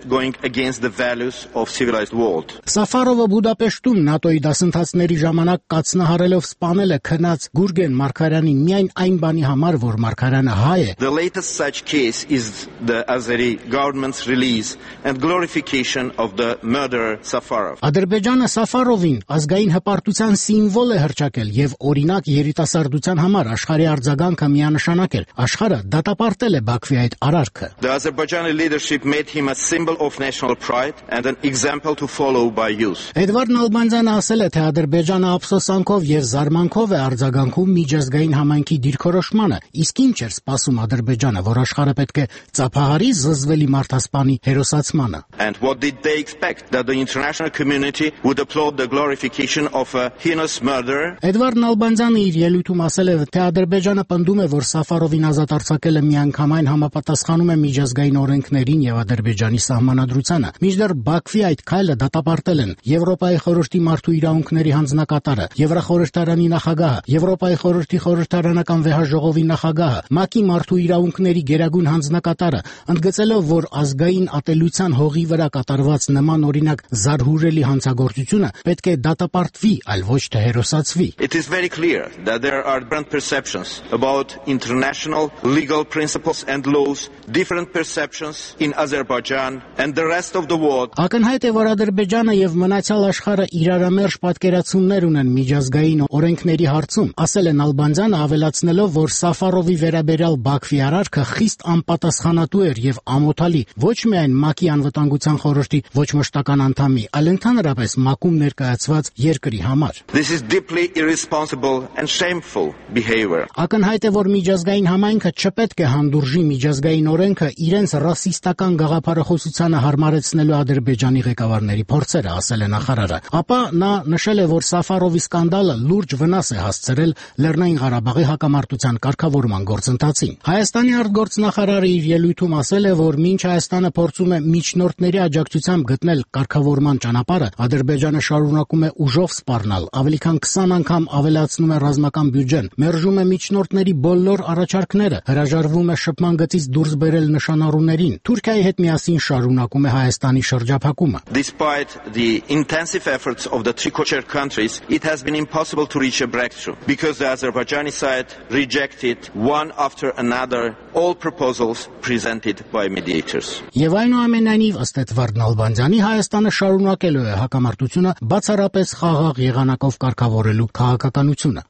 against the values of civilized world. Սաֆարովը Բուդապեշտում ՆԱՏՕ-ի դասընթացների ժամանակ կացնահարելով սպանել է քնած Գուրգեն Մարգարյանին միայն այն բանի համար, որ Մարգարյանը հայ է։ The latest such case is the Azeri government's release and glorification of the murderer Safarov. Ադրբեջանը Սաֆարովին ազգային հպարտության սիմվոլ է հռչակել եւ օրինակ երիտասարդության համար աշխարհի արձագանքը միանշանակ էր։ Աշխարհը դատապարտել է Բաքվի այդ արարքը։ The Azerbaijani leadership made him a symbol of national pride and an example to follow by youth. Էդվարդ Նալբանդյանը ասել է, թե Ադրբեջանը ափսոսանքով եւ զարմանքով է արձագանքում միջազգային համայնքի դիրքորոշմանը, իսկ ինչ էր սպասում Ադրբեջանը, որ աշխարհը պետք է ծափահարի զզվելի մարդասպանի հերոսացմանը։ And what did they expect? That the international community would applaud the glorification of a heinous murderer? Էդվարդ Նալբանդյանը իր ելույթում ասել է, թե Ադրբեջանը պնդում է, որ Սաֆարովին ազատ արձակելը միանգամայն համապատասխանում է միջազգային օրենքներին եւ Ադրբեջանի սահմանադրությանը։ Մինչդեռ Բաքվի այդ քայլը դատապարտել են Եվրոպայի խորհրդի մարդու իրավունքների հանձնակատարը, Եվրախորհրդարանի նախագահը, Եվրոպայի խորհրդի խորհրդարանական վեհաժողովի նախագահը, ՄԱԿ-ի մարդու իրավունքների գերագույն հանձնակատարը, ընդգծելով, որ ազգային ատելության հողի վրա կատարված նման օրինակ զարհուրելի հանցագործությունը պետք է դատապարտվի, այլ ոչ թե հերոսացվի։ It is very clear that there are different perceptions about international legal principles and laws, different perceptions in Azerbaijan and the rest of the world. Ակնհայտ է, որ Ադրբեջանը եւ մնացյալ աշխարհը իրարամերժ պատկերացումներ ունեն միջազգային օրենքների հարցում, ասել է Նալբանդյանը, ավելացնելով, որ Սաֆարովի վերաբերյալ Բաքվի արարքը խիստ անպատասխանատու էր եւ ամոթալի ոչ միայն ՄԱԿ-ի անվտանգության խորհրդի ոչ մշտական անդամի, այլ ընդհանրապես ՄԱԿ-ում ներկայացված երկրի համար։ This is deeply irresponsible and shameful behavior. Ակնհայտ է, որ միջազգային համայնքը չպետք է հանդուրժի միջազգային օրենքը իրենց ռասիստական գաղափարախոսությանը հարմարեցնելու Ադրբեջանի ղեկավարների փորձերը, ասել է նախարարը։ Ապա նա նշել է, որ Սաֆարովի սկանդալը լուրջ վնաս է հասցրել Լեռնային Ղարաբաղի հակամարտության կարգավորման գործընթացին։ Հայաստանի արտգործնախարարը իր ելույթում ասել է, որ մինչ Հայաստանը փորձում է միջնորդների աջակցությամբ գտնել կարգավորման ճանապարհը, Ադրբեջանը շարունակում է ուժով սպառնալ, ավելի քան 20 անգամ ավելացնում է ռազմական բյուջեն, մերժում է միջնորդների բոլոր առաջարկները, հրաժարվում է շփման գծից դուրս բերել նշանառուներին, Թուրքիայի հետ միասին շարունակում է Հայաստանի շրջափակումը։ Despite the intensive efforts of the three co-chair countries, it has been impossible to reach a breakthrough because the Azerbaijani side rejected one after another all proposals presented by mediators. Եվ այնուամենայնիվ, ըստ Էդվարդ Նալբանդյանի, Հայաստանը շարունակելու է հակամարտությունը բացառապես խաղաղ եղանակով կարգավորելու քաղաքականությունը։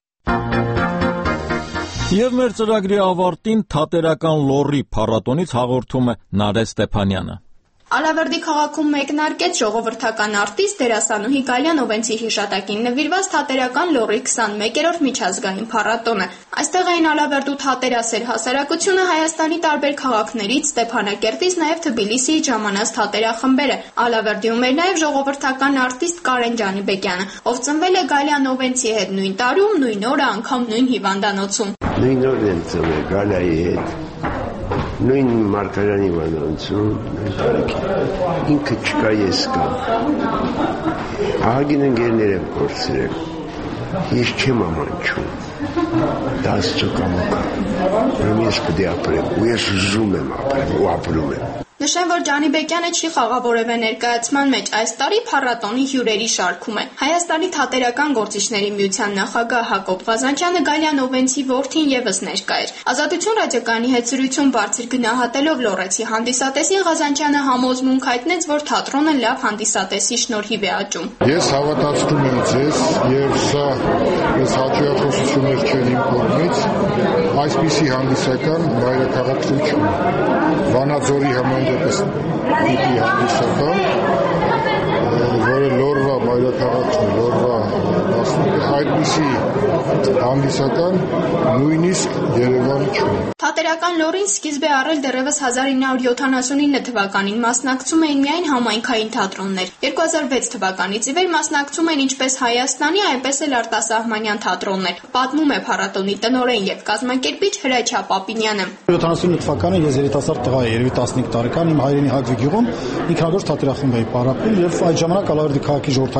Եվ մեր ծրագրի ավարտին թատերական լոռի փառատոնից հաղորդում է Նարէ Ստեփանյանը։ Ալավերդի քաղաքում մեկնարկեց ժողովրդական արտիստ դերասանուհի Գալիա Նովենցի հիշատակին նվիրված թատերական լոռի 21-րդ միջազգային փառատոնը։ Այստեղ էին Ալավերդու թատերասեր հասարակությունը, Հայաստանի տարբեր քաղաքներից, Ստեփանակերտից, նաև Թբիլիսիից ժամանած թատերախմբերը։ Ալավերդիում էր նաև ժողովրդական արտիստ Կարեն Ջանիբեկյանը, ով ծնվել է Գալիա Նովենցի հետ նույն տարում, նույն օրը, անգամ նույն հիվանդանոցում։ Նույն օրն եմ ծնվել Գալիայի հետ։ Նույն Մարգարյանի վանանցում, նույն տարիքի, ինքը չկա, ես կա, ահագին ընկերներ եմ կործրել, ես չեմ ամանչում, դա Աստծո կամոք է, որում ես պիտի ապրեմ, ու ես ուզում եմ ապրեմ, ու ապրում եմ։ Նշեմ, որ Ջանիբեկյանը չի խաղավորևէ ներկայացման մեջ այս տարի փառատոնի հյուրերի շարքում է։ Հայաստանի թատերական գործիչների միության նախագահ Հակոբ Ղազանչյանը Գալիա Նովենցի որդին եւս ներկա էր։ Ազատություն ռադիոկայանի հետ զրույցում բարձր գնահատելով լոռեցի հանդիսատեսին, Ղազանչյանը համոզմունք հայտնեց, որ թատրոնը լավ հանդիսատեսի շնորհիվ է աճում։ Ես հավատացնում եմ ձեզ, եւ սա ես հաջողություններ չեն իմ կողմից, այսպիսի հանդիսական մայրաքաղաք չունի։ Վանաձորի համայնքից պիտի հանդիսական, որը լոռվա մայրաքաղաքն է, լոռվա այդպիսի հանդիսական նույնիսկ Երևանի չունի։ Թատերական լոռին սկիզբ է առել դեռևս 1979 թվականին, մասնակցում էին միայն համայնքային թատրոններ։ 2006 թվականից ի վեր մասնակցում են ինչպես Հայաստանի, այնպես էլ արտասահմանյան թատրոններ։ Պատմում է փառատոնի տնօրեն եւ կազմակերպիչ Հրաչյա Պապինյանը։ 79 թվականին ես երիտասարդ տղա էի, երևի 15 տարեկան, իմ հայրենի Հակվի գյուղում ինքնագործ թատերախումբ էի պարապում եւ այդ ժամանակ Ալավերդի քաղաքի ժողովրդական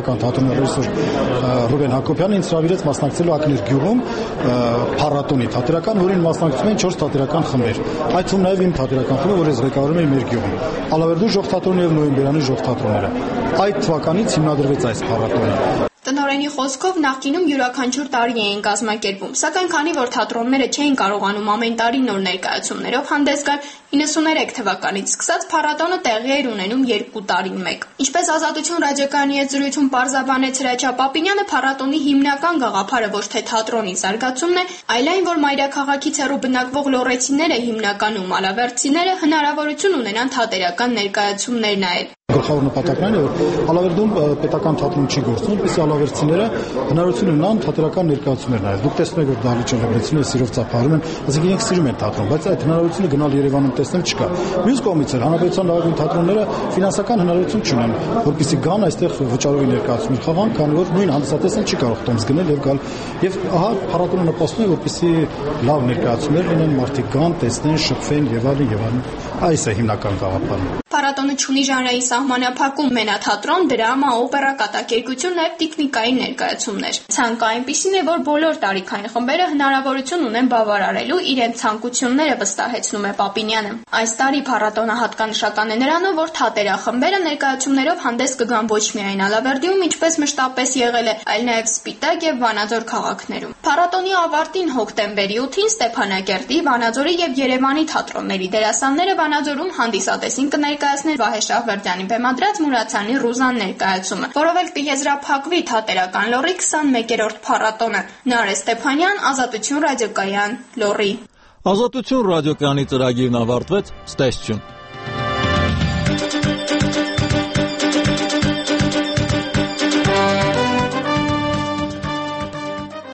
պետական թատրոնի ռեժիսոր Ռուբեն Հակոբյանը ինձ հրավիրեց մասնակցելու Ակներ գյուղում փառատոնի թատերական, որին մասնակցում էին 4 թատերական խմբեր։ Այդ թվում նաև իմ թատերական խումբը, որ ես ղեկավարում եմ մեր գյուղում։ Ալավերդու ժող թատրոնը եւ Նոյեմբերանի ժող թատրոնները։ Այդ թվականից հիմնադրվեց այս փառատոնը։ Տնօրենի խոսքով նախկինում յուրաքանչյուր տարի էին կազմակերպում, սակայն քանի որ թատրոնները չէին կարողանում ամեն տարի նոր ներկայացումներով հանդես գալ, 93 թվականից սկսած փառատոնը տեղի էր ունենում 2 տարին մեկ։ Ինչպես Ազատություն ռադիոկայանի հետ զրույցում պարզաբանեց Հրաչյա Պապինյանը, փառատոնի հիմնական գաղափարը ոչ թե թատրոնի զարգացումն է, այլ այն, որ մայրաքաղաքից հեռու բնակվող լոռեցիները, հիմնականում ալավերդցիները, հնարավորություն ունենան թատերական ներկայացումներ նայել։ Գլխավոր նպատակն այն է, որ Ալավերդում պետական թատրոն չի գործում, որպեսզի ալավերդցիները հնարավորություն ունենան թատերական ներկայացումներ նայել։ Դուք տեսնում եք, որ դահլիճը լեգրեցիները սիրով ծափարում են, ասենք իրենք սիրում են թատրոն, բայց այդ հնարավորությունը գնալ Երևանում տեսնել չկա։ Մյուս կողմից էլ հանրապետության լավագույն թատրոնները ֆինանսական հնարավորություն չունեն, որպեսզի գան այստեղ վճարովի ներկայացումներ խաղան, քանի որ նույն հանդիսատեսն չի կարող տոմս գնել եւ գալ։ Եվ ահա փառատոնը նպաստում է, որպեսզի լավ ներկայացումներ լինեն, մարդիկ գան, տեսնեն, շփվեն եւ այլն։ Այս է հիմնական գաղափարը։ Փառատոնը ունի ժանրային սահմանափակում՝ մենաթատրոն, դրամա, օպերա, կատակերգություն, նաև տիկնիկային ներկայացումներ։ Ցանկը այնպիսին է, որ բոլոր տարիքային խմբերը հնարավորություն ունեն բավարարելու իրենց ցանկությունները, վստահեցնում է Պապինյանը։ Այս տարի փառատոնը հատկանշական է նրանով, որ թատերախմբերը ներկայացումներով հանդես կգան ոչ միայն Ալավերդիում, ինչպես մշտապես եղել է, այլ նաև Սպիտակ եւ Վանաձոր քաղաքներում։ Փառատոնի ավարտին հոկտեմբերի 8-ին Ստեփանակերտի, Վանաձորի եւ Երևանի թատրոնների դերասանները Վանաձորում հանդիսատեսին կներկայացնեն Վահե Շահվերդյանի բեմադրած Մուրացյանի Ռուզան ներկայացումը, որով էլ կեզրափակվի թատերական լոռի 21-րդ փառատոնը։ Նարէ Ստեփանյան, Ազատություն ռադիոկայան, Լոռի։ Ազատություն ռադիոկայանի ծրագիրն ավարտվեց, ստեսություն։